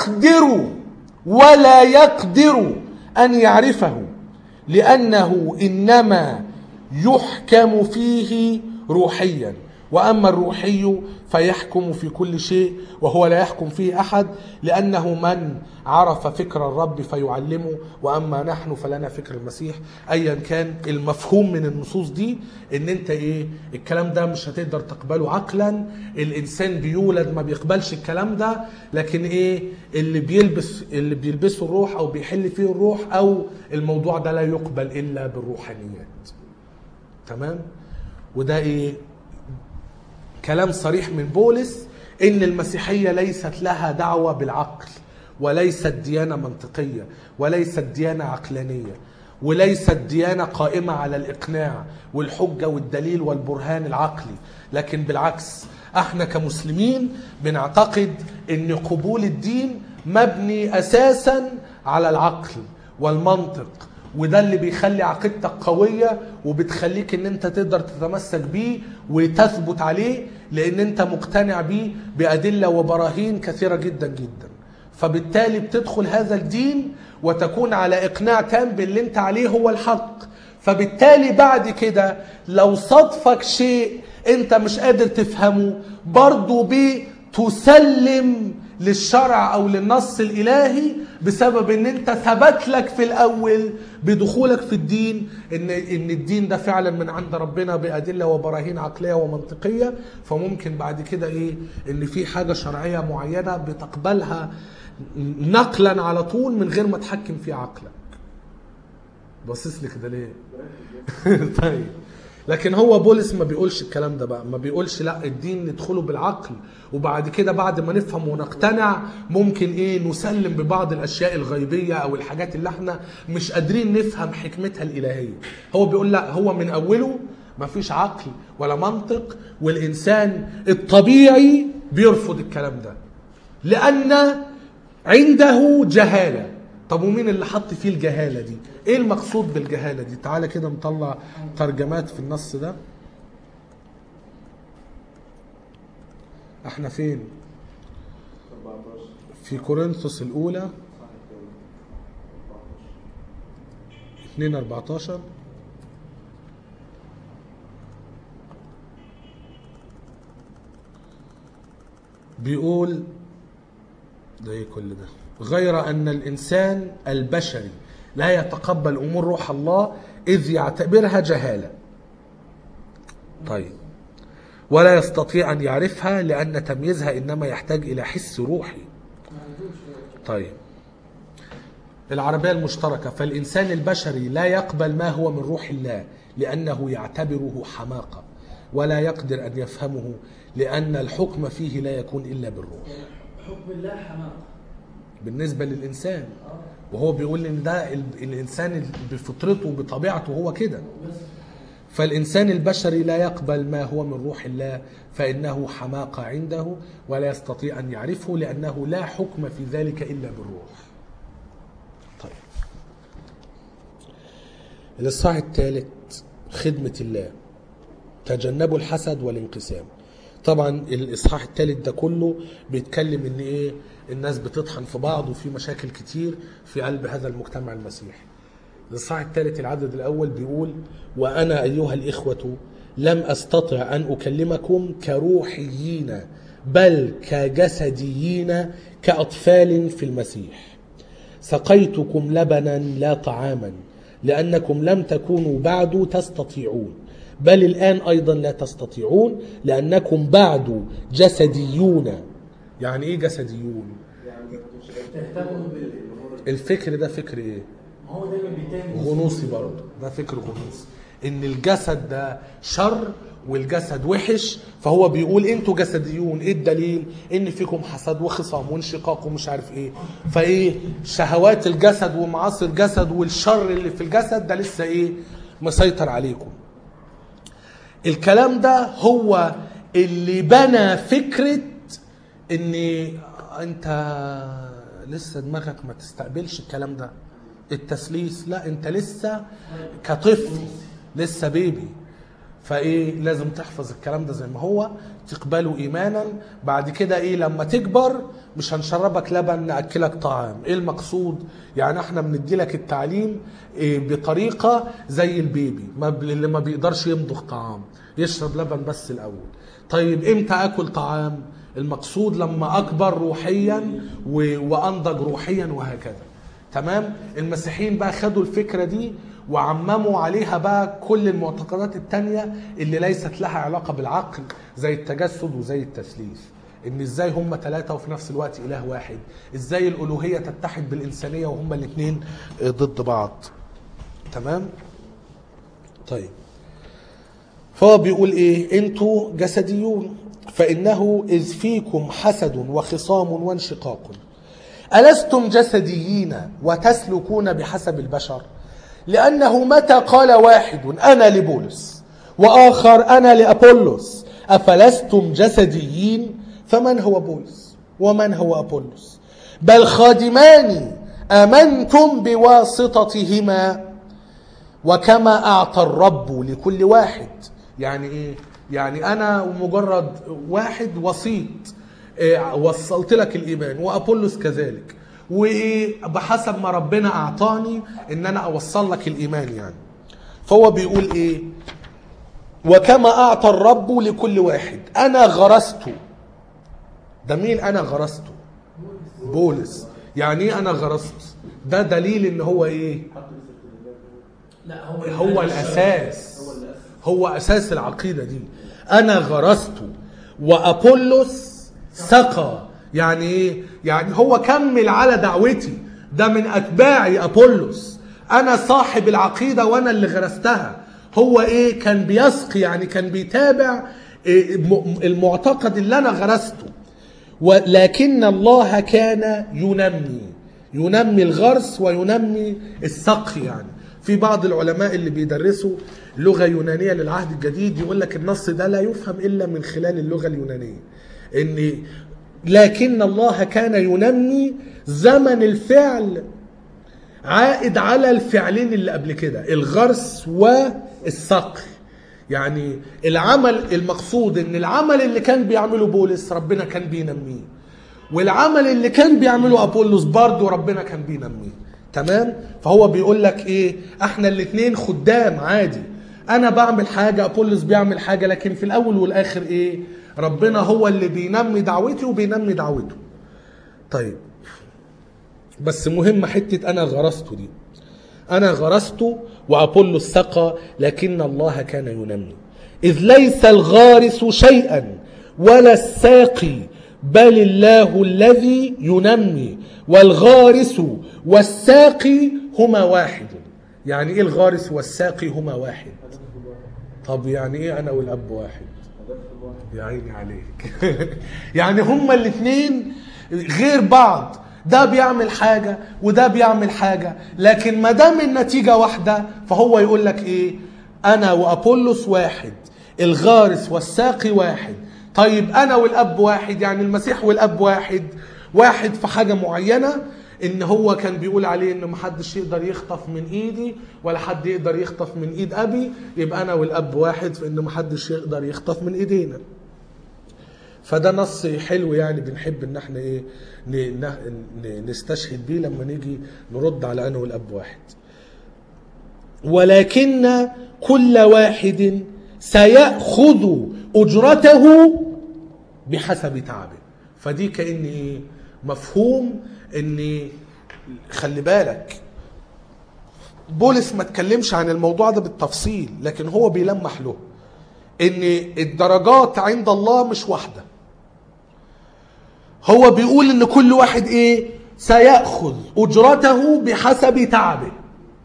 يقدر أن يعرفه، لأنه إنما يحكم فيه روحيا وأما الروحي فيحكم في كل شيء وهو لا يحكم فيه أحد، لأنه من عرف فكر الرب فيعلمه، وأما نحن فلنا فكر المسيح. أيا كان المفهوم من النصوص دي ان انت ايه، الكلام ده مش هتقدر تقبله عقلا، الانسان بيولد ما بيقبلش الكلام ده، لكن ايه اللي بيلبسه الروح او بيحل فيه الروح، او الموضوع ده لا يقبل الا بالروحانيات. تمام؟ وده ايه، كلام صريح من بولس ان المسيحية ليست لها دعوة بالعقل، وليست ديانة منطقية، وليست ديانة عقلانية، وليست ديانة قائمة على الإقناع والحجة والدليل والبرهان العقلي، لكن بالعكس احنا كمسلمين بنعتقد ان قبول الدين مبني اساسا على العقل والمنطق، وده اللي بيخلي عقيدتك قوية وبتخليك ان انت تقدر تتمسك بيه وتثبت عليه، لان انت مقتنع بيه بأدلة وبراهين كثيرة جدا جدا. فبالتالي بتدخل هذا الدين وتكون على إقناع تام باللي انت عليه هو الحق. فبالتالي بعد كده لو صدفك شيء انت مش قادر تفهمه، برضو بتسلم للشرع او للنص الالهي، بسبب ان انت ثبت لك في الاول بدخولك في الدين ان الدين ده فعلا من عند ربنا بأدلة وبراهين عقلية ومنطقية. فممكن بعد كده ايه، ان في حاجة شرعية معينة بتقبلها نقلا على طول من غير ما تحكم في عقلك. باصص لي كده ليه؟ طيب، لكن هو بولس ما بيقولش الكلام ده بقى، ما بيقولش لا الدين ندخله بالعقل وبعد كده بعد ما نفهم ونقتنع ممكن ايه نسلم ببعض الاشياء الغيبية او الحاجات اللي احنا مش قادرين نفهم حكمتها الالهية. هو بيقول لا، هو من اوله ما فيش عقل ولا منطق، والانسان الطبيعي بيرفض الكلام ده لان عنده جهالة. طب ومين اللي حط فيه الجهالة دي؟ ايه المقصود بالجهالة دي؟ تعالى كده نطلع ترجمات في النص ده. احنا فين؟ في كورنثوس الاولى 2:14. بيقول ده ايه كل ده؟ غير أن الإنسان البشري لا يتقبل أمور روح الله إذ يعتبرها جهالة. طيب، ولا يستطيع أن يعرفها لأن تمييزها إنما يحتاج إلى حس روحي. طيب، العربية المشتركة، فالإنسان البشري لا يقبل ما هو من روح الله لأنه يعتبره حماقة، ولا يقدر أن يفهمه لأن الحكم فيه لا يكون إلا بالروح.
حكم الله حماقة
بالنسبة للإنسان، وهو بيقول إن ده الإنسان بفطرته بطبيعته هو كده. فالإنسان البشري لا يقبل ما هو من روح الله فإنه حماقة عنده، ولا يستطيع أن يعرفه لأنه لا حكم في ذلك إلا بالروح. طيب، الإصحاح الثالث، خدمة الله، تجنبوا الحسد والانقسام. طبعا الإصحاح الثالث ده كله بيتكلم إن إيه، الناس بتطحن في بعض وفي مشاكل كتير في قلب هذا المجتمع المسيحي. الإصحاح الثالث العدد الأول بيقول: وأنا أيها الإخوة لم أستطع أن أكلمكم كروحيين بل كجسديين كأطفال في المسيح، سقيتكم لبنا لا طعاما لأنكم لم تكونوا بعد تستطيعون، بل الآن أيضا لا تستطيعون لأنكم بعد جسديون. يعني إيه جسديون؟ الفكر ده فكر إيه؟
هو دايما بيتهم
غنوصي برضه، ده فكر غنوصي، إن الجسد ده شر والجسد وحش، فهو بيقول انتوا جسديون. ايه الدليل؟ ان فيكم حسد وخصام وانشقاق ومش عارف ايه، فايه شهوات الجسد ومعاصي الجسد والشر اللي في الجسد ده لسه ايه مسيطر عليكم. الكلام ده هو اللي بنى فكرة ان انت لسه دماغك ما تستقبلش الكلام ده، التسليس، لا انت لسه كطفل، لسه بيبي، فايه لازم تحفظ الكلام ده زي ما هو، تقبله ايمانا. بعد كده ايه لما تكبر مش هنشربك لبن نأكلك طعام. ايه المقصود؟ يعني احنا بندي لك التعليم بطريقة زي البيبي اللي ما بيقدرش يمضغ طعام، يشرب لبن بس الأول. طيب امتى أكل طعام؟ المقصود لما أكبر روحيا وأنضج روحيا وهكذا. تمام؟ المسيحيين بقى خدوا الفكرة دي وعمموا عليها بقى كل المعتقدات التانية اللي ليست لها علاقة بالعقل، زي التجسد وزي التثليث. ان ازاي هم ثلاثة وفي نفس الوقت اله واحد، ازاي الالوهية تتحد بالانسانية وهم الاثنين ضد بعض. تمام؟ طيب، فهو بيقول ايه؟ انتوا جسديون، فانه اذ فيكم حسد وخصام وانشقاق ألستم جسديين وتسلكون بحسب البشر؟ لأنه متى قال واحد أنا لبولس وآخر أنا لأبولس أفلستم جسديين؟ فمن هو بولس ومن هو أبولس؟ بل خادمان آمنتم بواسطتهما، وكما أعطى الرب لكل واحد. يعني إيه؟ يعني أنا مجرد واحد وسيط وصلت لك الإيمان، وأبولس كذلك، وبحسب ما ربنا أعطاني إن أنا أوصل لك الإيمان يعني. فهو بيقول إيه؟ وكما أعطى الرب لكل واحد. أنا غرسته. ده مين أنا غرسته؟ بولس. يعني إيه أنا غرست؟ ده دليل إن هو إيه؟
لا
هو الأساس، هو أساس العقيدة دي. أنا غرسته وأبولس سقى. يعني ايه؟ يعني هو كمل على دعوتي، ده من اتباعي ابولس، انا صاحب العقيدة وانا اللي غرستها. هو ايه؟ كان بيسقي، يعني كان بيتابع المعتقد اللي انا غرسته. ولكن الله كان ينمي الغرس وينمي السقي. يعني في بعض العلماء اللي بيدرسوا لغة يونانية للعهد الجديد يقول لك النص ده لا يفهم الا من خلال اللغة اليونانية، ان لكن الله كان ينمي زمن الفعل عائد على الفعلين اللي قبل كده، الغرس والسقي. يعني العمل المقصود ان العمل اللي كان بيعمله بولس ربنا كان بينميه، والعمل اللي كان بيعمله أبولس برضه ربنا كان بينميه. تمام؟ فهو بيقول لك ايه؟ احنا الاثنين خدام عادي، انا بعمل حاجة أبولس بيعمل حاجة، لكن في الاول والاخر ايه؟ ربنا هو اللي بينمي دعوتي وبينمي دعوته. طيب، بس مهم حتة أنا غرسته دي. أنا غرسته وأبولس سقى، لكن الله كان ينمي. إذ ليس الغارس شيئا ولا الساقي، بل الله الذي ينمي، والغارس والساقي هما واحد. يعني إيه الغارس والساقي هما واحد؟ طب يعني إيه أنا والأب واحد؟ يا عيني عليك. يعني هما الاثنين غير بعض، ده بيعمل حاجة وده بيعمل حاجة، لكن ما دام النتيجة واحدة فهو يقول لك ايه؟ انا وأبولس واحد، الغارس والساقي واحد. طيب انا والاب واحد، يعني المسيح والاب واحد. واحد في حاجة معينة، ان هو كان بيقول عليه ان محدش يقدر يخطف من ايدي ولا حد يقدر يخطف من ايد ابي، يبقى انا والاب واحد في ان محدش يقدر يخطف من ايدينا. فده نص حلو، يعني بنحب ان احنا ايه نستشهد بيه لما نيجي نرد على انا والاب واحد. ولكن كل واحد سيأخذ اجرته بحسب تعبه. فدي كأن ايه؟ مفهوم ان خلي بالك بولس ما تكلمش عن الموضوع ده بالتفصيل، لكن هو بيلمح له ان الدرجات عند الله مش واحدة. هو بيقول ان كل واحد ايه؟ سيأخذ اجرته بحسب تعبه.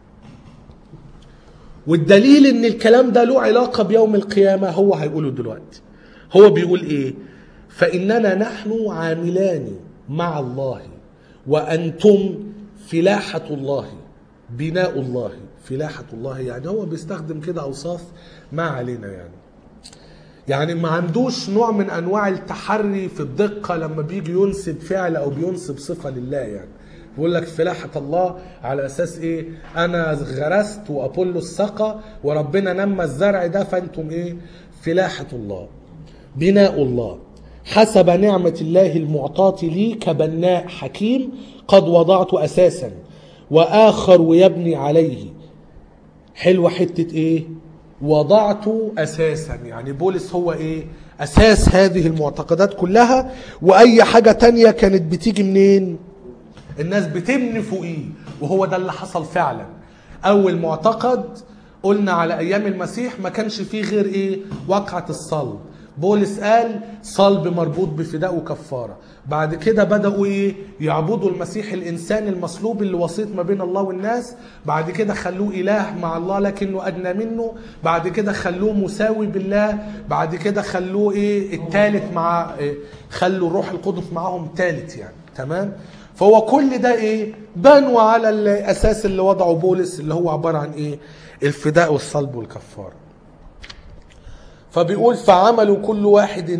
والدليل ان الكلام ده له علاقة بيوم القيامة هو هيقوله دلوقتي. هو بيقول ايه؟ فإننا نحن عاملان مع الله وأنتم فلاحة الله، بناء الله. فلاحة الله يعني هو بيستخدم كده أوصاف ما علينا، يعني ما عندوش نوع من أنواع التحري في الدقة لما بيجي ينسب فعل أو بينسب صفة لله. يعني بيقول لك فلاحة الله على أساس إيه؟ أنا غرست وأبولس سقى وربنا نمى الزرع ده، فأنتم إيه؟ فلاحة الله، بناء الله. حسب نعمة الله المعطاة لي كبناء حكيم قد وضعت أساسا وآخر يبني عليه. حلوة حتة إيه؟ وضعت أساسا، يعني بولس هو إيه؟ أساس هذه المعتقدات كلها، وأي حاجة تانية كانت بتيجي منين؟ الناس بتبني فوقيه، وهو ده اللي حصل فعلا. أول معتقد قلنا على أيام المسيح ما كانش فيه غير إيه؟ وقعة الصلب. بولس قال صلب مربوط بفداء وكفارة. بعد كده بدأوا إيه؟ يعبدوا المسيح الإنسان المصلوب اللي وسيط ما بين الله والناس. بعد كده خلوه إله مع الله لكنه أدنى منه. بعد كده خلوه مساوي بالله. بعد كده خلوه إيه؟ الثالث مع خلوا الروح القدس معهم ثالث يعني. تمام؟ فهو كل ده إيه؟ بنوا على الأساس اللي وضعه بولس اللي هو عبارة عن إيه؟ الفداء والصلب والكفارة. فبيقول فعملوا كل واحد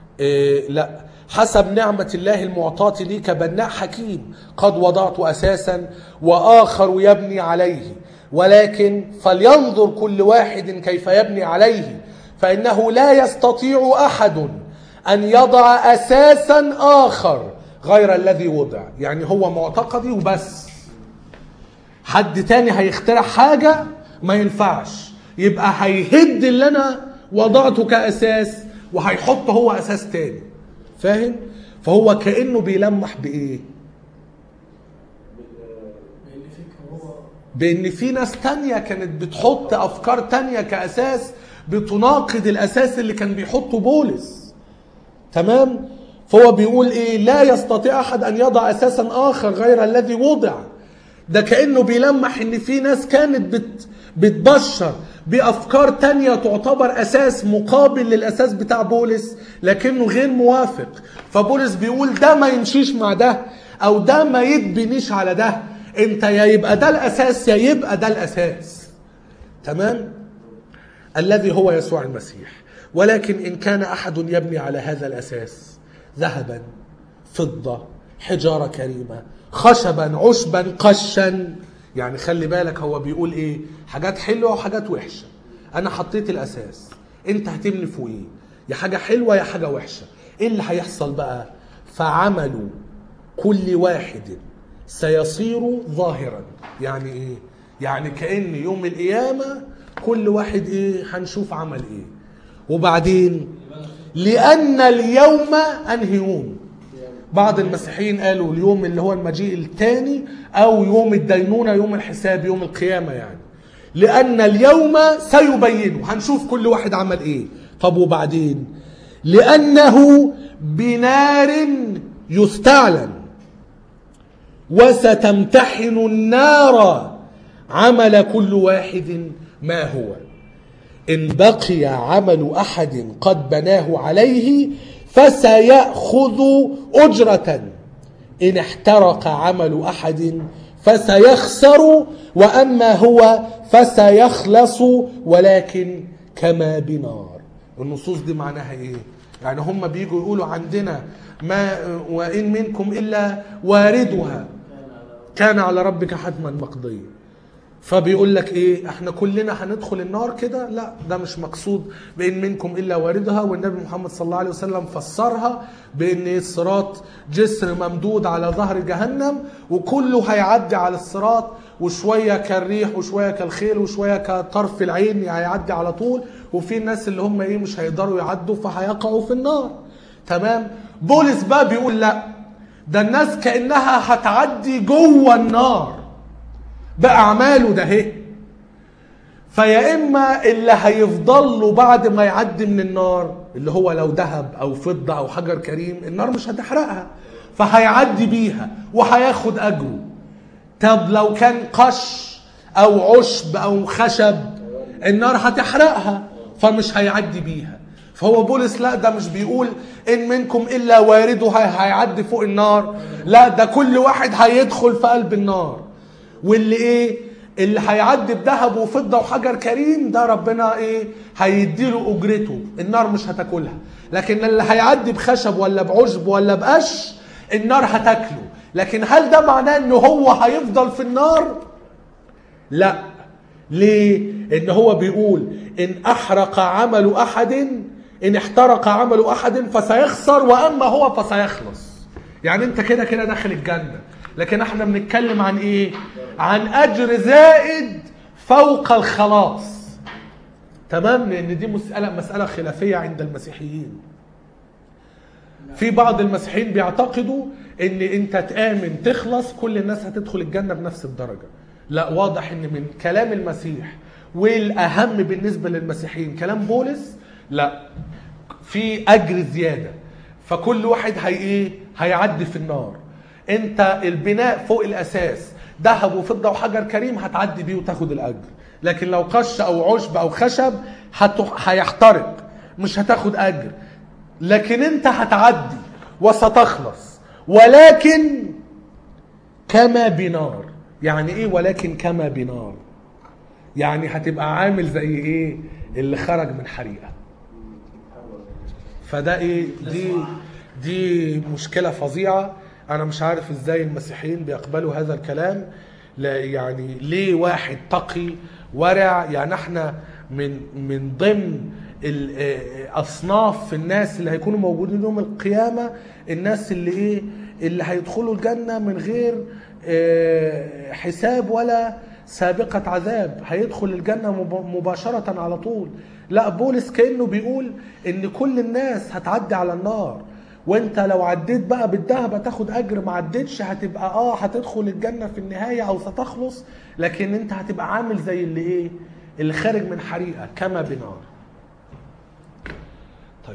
حسب نعمة الله المعطاة لي كبناء حكيم قد وضعت أساسا وآخر يبني عليه، ولكن فلينظر كل واحد كيف يبني عليه، فإنه لا يستطيع أحد أن يضع أساسا آخر غير الذي وضع. يعني هو معتقدي وبس، حد تاني هيخترع حاجة ما ينفعش، يبقى هيهد اللي أنا وضعته كأساس وهيحط هو أساس تاني. فاهم؟ فهو كأنه بيلمح بإيه؟ بأن في ناس تانية كانت بتحط أفكار تانية كأساس بتناقض الأساس اللي كان بيحطه بولس. تمام؟ فهو بيقول إيه؟ لا يستطيع أحد أن يضع أساسا آخر غير الذي وضع. ده كأنه بيلمح إن في ناس كانت بتبشر بأفكار تانية تعتبر أساس مقابل للأساس بتاع بولس لكنه غير موافق. فبولس بيقول ده ما يمشيش مع ده، أو ده ما يتبنيش على ده. انت يا يبقى ده الأساس يا يبقى ده الأساس. تمام؟ الذي هو يسوع المسيح. ولكن إن كان أحد يبني على هذا الأساس ذهبا فضة حجارة كريمة خشبا عشبا قشا، يعني خلي بالك هو بيقول ايه؟ حاجات حلوة وحاجات وحشة. انا حطيت الاساس، انت هتبني فوقيه، يا حاجة حلوة يا حاجة وحشة. ايه اللي هيحصل بقى؟ فعملوا كل واحد سيصير ظاهرا. يعني ايه؟ يعني كأن يوم القيامة كل واحد ايه؟ هنشوف عمل ايه. وبعدين لأن اليوم أنهي يوم. بعض المسيحيين قالوا اليوم اللي هو المجيء الثاني، أو يوم الدينونة، يوم الحساب، يوم القيامة يعني. لأن اليوم سيبينه، هنشوف كل واحد عمل إيه. طب وبعدين لأنه بنار يستعلن وستمتحن النار عمل كل واحد ما هو. إن بقي عمل أحد قد بناه عليه فسيأخذ أجرة، إن احترق عمل أحد فسيخسر، وأما هو فسيخلص ولكن كما بنار. النصوص دي معناها إيه؟ يعني هم بيجوا يقولوا عندنا ما وإن منكم إلا واردها كان على ربك حتما مقضيا. فبيقول لك ايه؟ احنا كلنا هندخل النار كده؟ لا، ده مش مقصود بان منكم الا واردها. والنبي محمد صلى الله عليه وسلم فسرها بان الصراط جسر ممدود على ظهر جهنم، وكله هيعدي على الصراط، وشويه كالريح وشويه كالخيل وشويه كطرف العين هيعدي على طول، وفي الناس اللي هم ايه مش هيقدروا يعدوا فهيقعوا في النار. تمام؟ بولس بقى بيقول لا، ده الناس كانها هتعدي جوه النار بأعماله ده هي. فيا إما اللي هيفضل له بعد ما يعدي من النار اللي هو لو ذهب أو فضة أو حجر كريم، النار مش هتحرقها فهيعدي بيها وهياخد أجره. طب لو كان قش أو عشب أو خشب النار هتحرقها فمش هيعدي بيها. فهو بولس لا، ده مش بيقول إن منكم إلا وارده هيعدي فوق النار، لا، ده كل واحد هيدخل في قلب النار. واللي ايه؟ اللي هيعدي بذهب وفضه وحجر كريم ده ربنا ايه؟ هيديله اجرته، النار مش هتاكلها. لكن اللي هيعدي بخشب ولا بعشب ولا بقش النار هتاكله. لكن هل ده معناه انه هو هيفضل في النار؟ لا. ليه؟ ان هو بيقول ان احرق عمل احد إن احترق عمل أحد فسيخسر وأما هو فسيخلص. يعني أنت كده كده داخل الجنة، لكن احنا بنتكلم عن إيه؟ عن أجر زائد فوق الخلاص. تمام؟ لأن دي مسألة خلافية عند المسيحيين. في بعض المسيحيين بيعتقدوا ان انت تآمن تخلص كل الناس هتدخل الجنة بنفس الدرجة. لا، واضح ان من كلام المسيح والاهم بالنسبة للمسيحيين كلام بولس، لا، في اجر زيادة. فكل واحد هيعدي في النار. انت البناء فوق الاساس ذهب وفضة وحجر كريم هتعدي بيه وتاخد الاجر، لكن لو قش او عشب او خشب هيحترق مش هتاخد اجر، لكن انت هتعدي وستخلص. ولكن كما بنار. يعني ايه ولكن كما بنار؟ يعني هتبقى عامل زي ايه اللي خرج من حريقة. فده ايه؟ دي مشكلة فظيعة. انا مش عارف ازاي المسيحيين بيقبلوا هذا الكلام. لا يعني ليه واحد تقي ورع؟ يعني احنا من ضمن الاصناف الناس اللي هيكونوا موجودين يوم القيامة الناس اللي هيدخلوا الجنة من غير حساب ولا سابقة عذاب، هيدخل الجنة مباشرة على طول. لا، بولس كأنه بيقول ان كل الناس هتعدي على النار، وانت لو عديت بقى بالذهب هتاخد اجر، ما عديتش هتبقى هتدخل الجنة في النهاية او ستخلص، لكن انت هتبقى عامل زي اللي خارج من حريقة كما بنار. طيب،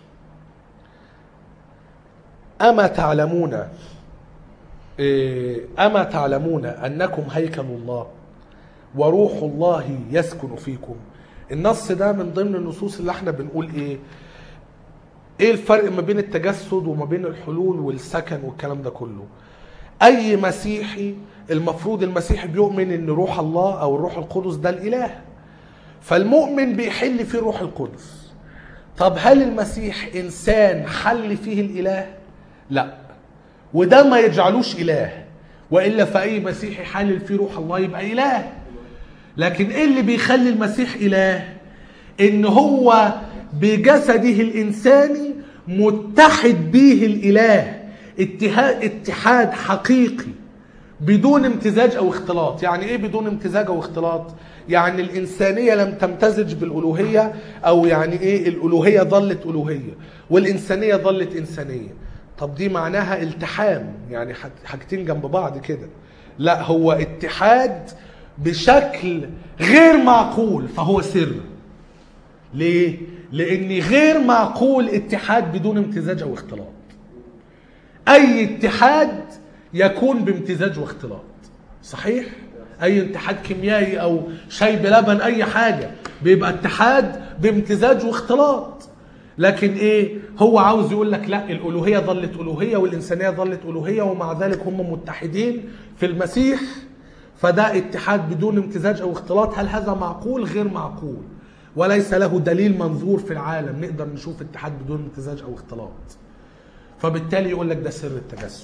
أما تعلمون أنكم هيكل الله وروح الله يسكن فيكم. النص ده من ضمن النصوص اللي احنا بنقول ايه الفرق ما بين التجسد وما بين الحلول والسكن والكلام ده كله. اي مسيحي المفروض المسيحي بيؤمن ان روح الله او الروح القدس ده الاله، فالمؤمن بيحل فيه الروح القدس. طب هل المسيح انسان حل فيه الاله؟ لا، وده ما يجعلوش اله، والا فاي مسيحي حلل فيه روح الله يبقى اله. لكن ايه اللي بيخلي المسيح اله؟ ان هو بجسده الانساني متحد به الاله اتحاد حقيقي بدون امتزاج او اختلاط. يعني ايه بدون امتزاج او اختلاط؟ يعني الانسانيه لم تمتزج بالالوهيه، او يعني ايه الالوهيه ظلت الوهيه والانسانيه ظلت انسانيه. طب دي معناها التحام، يعني حاجتين جنب بعض كده. لا، هو اتحاد بشكل غير معقول، فهو سر. ليه؟ لان غير معقول اتحاد بدون امتزاج او اختلاط. اي اتحاد يكون بامتزاج واختلاط، صحيح؟ اي اتحاد كيميائي او شاي بلبن اي حاجه بيبقى اتحاد بامتزاج واختلاط. لكن هو عاوز يقول لك لا، الالوهيه ظلت الوهيه والانسانيه ظلت الوهيه، ومع ذلك هم متحدين في المسيح. فده اتحاد بدون امتزاج او اختلاط. هل هذا معقول؟ غير معقول، وليس له دليل منظور في العالم نقدر نشوف اتحاد بدون امتزاج او اختلاط. فبالتالي يقول لك ده سر التجسد.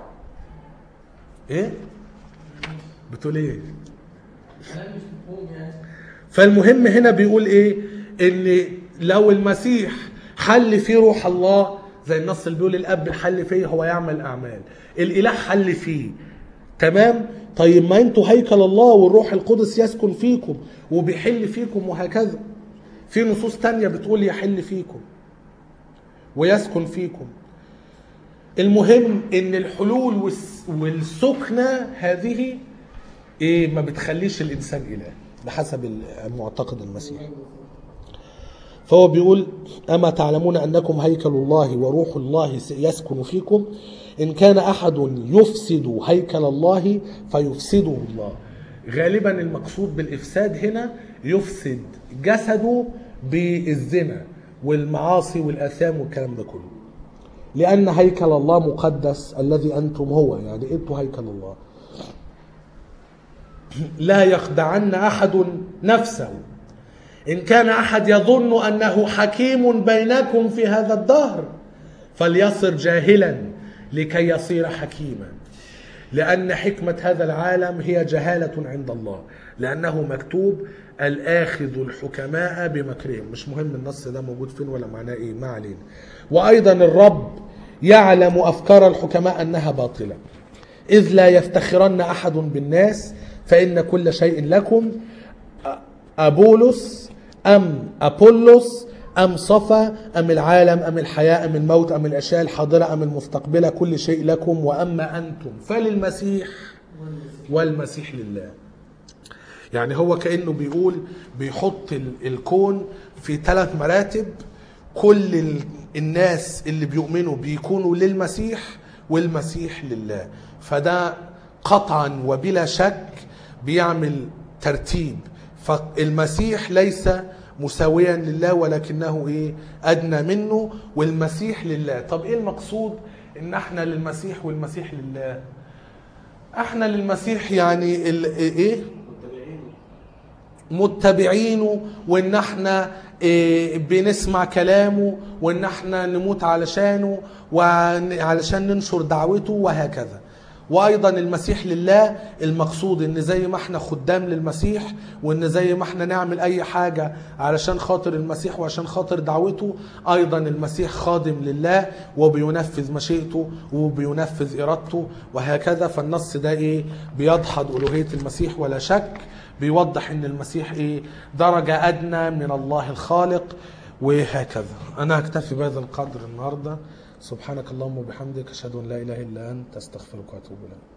بتقول ايه؟ فالمهم هنا بيقول ان لو المسيح حل فيه روح الله، زي النص اللي بيقول الاب حل فيه هو يعمل اعمال، الاله حل فيه، تمام؟ طيب ما انتوا هيكل الله والروح القدس يسكن فيكم وبيحل فيكم وهكذا. في نصوص تانية بتقول يحل فيكم ويسكن فيكم. المهم ان الحلول والسكنة هذه ما بتخليش الانسان اله بحسب المعتقد المسيحي. فهو بيقول أما تعلمون أنكم هيكل الله وروح الله يسكن فيكم، إن كان أحد يفسد هيكل الله فيفسده الله. غالبا المقصود بالإفساد هنا يفسد جسده بالزنا والمعاصي والآثام والكلام ده كله، لأن هيكل الله مقدس الذي أنتم هو، يعني أنتم هيكل الله. لا يخدعن أحد نفسه. إن كان أحد يظن أنه حكيم بينكم في هذا الدهر فليصر جاهلا لكي يصير حكيما، لأن حكمة هذا العالم هي جهالة عند الله، لأنه مكتوب الآخذ الحكماء بمكرهم. مش مهم النص ده موجود فين ولا معناه ايه، ما علينا. وأيضا الرب يعلم أفكار الحكماء أنها باطلة، إذ لا يفتخرن أحد بالناس، فإن كل شيء لكم، أبولس أم أبولس أم صفا أم العالم أم الحياة أم الموت أم الأشياء الحاضرة أم المستقبلة، كل شيء لكم، وأما أنتم فللمسيح والمسيح لله. يعني هو كأنه بيقول بيحط الكون في 3 مراتب، كل الناس اللي بيؤمنوا بيكونوا للمسيح والمسيح لله. فده قطعا وبلا شك بيعمل ترتيب، فالمسيح ليس مساويا لله ولكنه ايه ادنى منه، والمسيح لله. طب ايه المقصود ان احنا للمسيح والمسيح لله؟ احنا للمسيح يعني ايه متبعينه، وان احنا بنسمع كلامه، وان احنا نموت علشانه وعلشان ننشر دعوته وهكذا. وايضا المسيح لله المقصود ان زي ما احنا خدام للمسيح، وان زي ما احنا نعمل اي حاجة علشان خاطر المسيح وعشان خاطر دعوته، ايضا المسيح خادم لله وبينفذ مشيئته وبينفذ ارادته وهكذا. فالنص ده ايه بيدحض الوهية المسيح ولا شك، بيوضح ان المسيح ايه درجة ادنى من الله الخالق وهكذا. انا هكتفي بهذا القدر النهارده. سبحانك اللهم وبحمدك، اشهد ان لا اله الا انت، استغفرك واتوب اليك.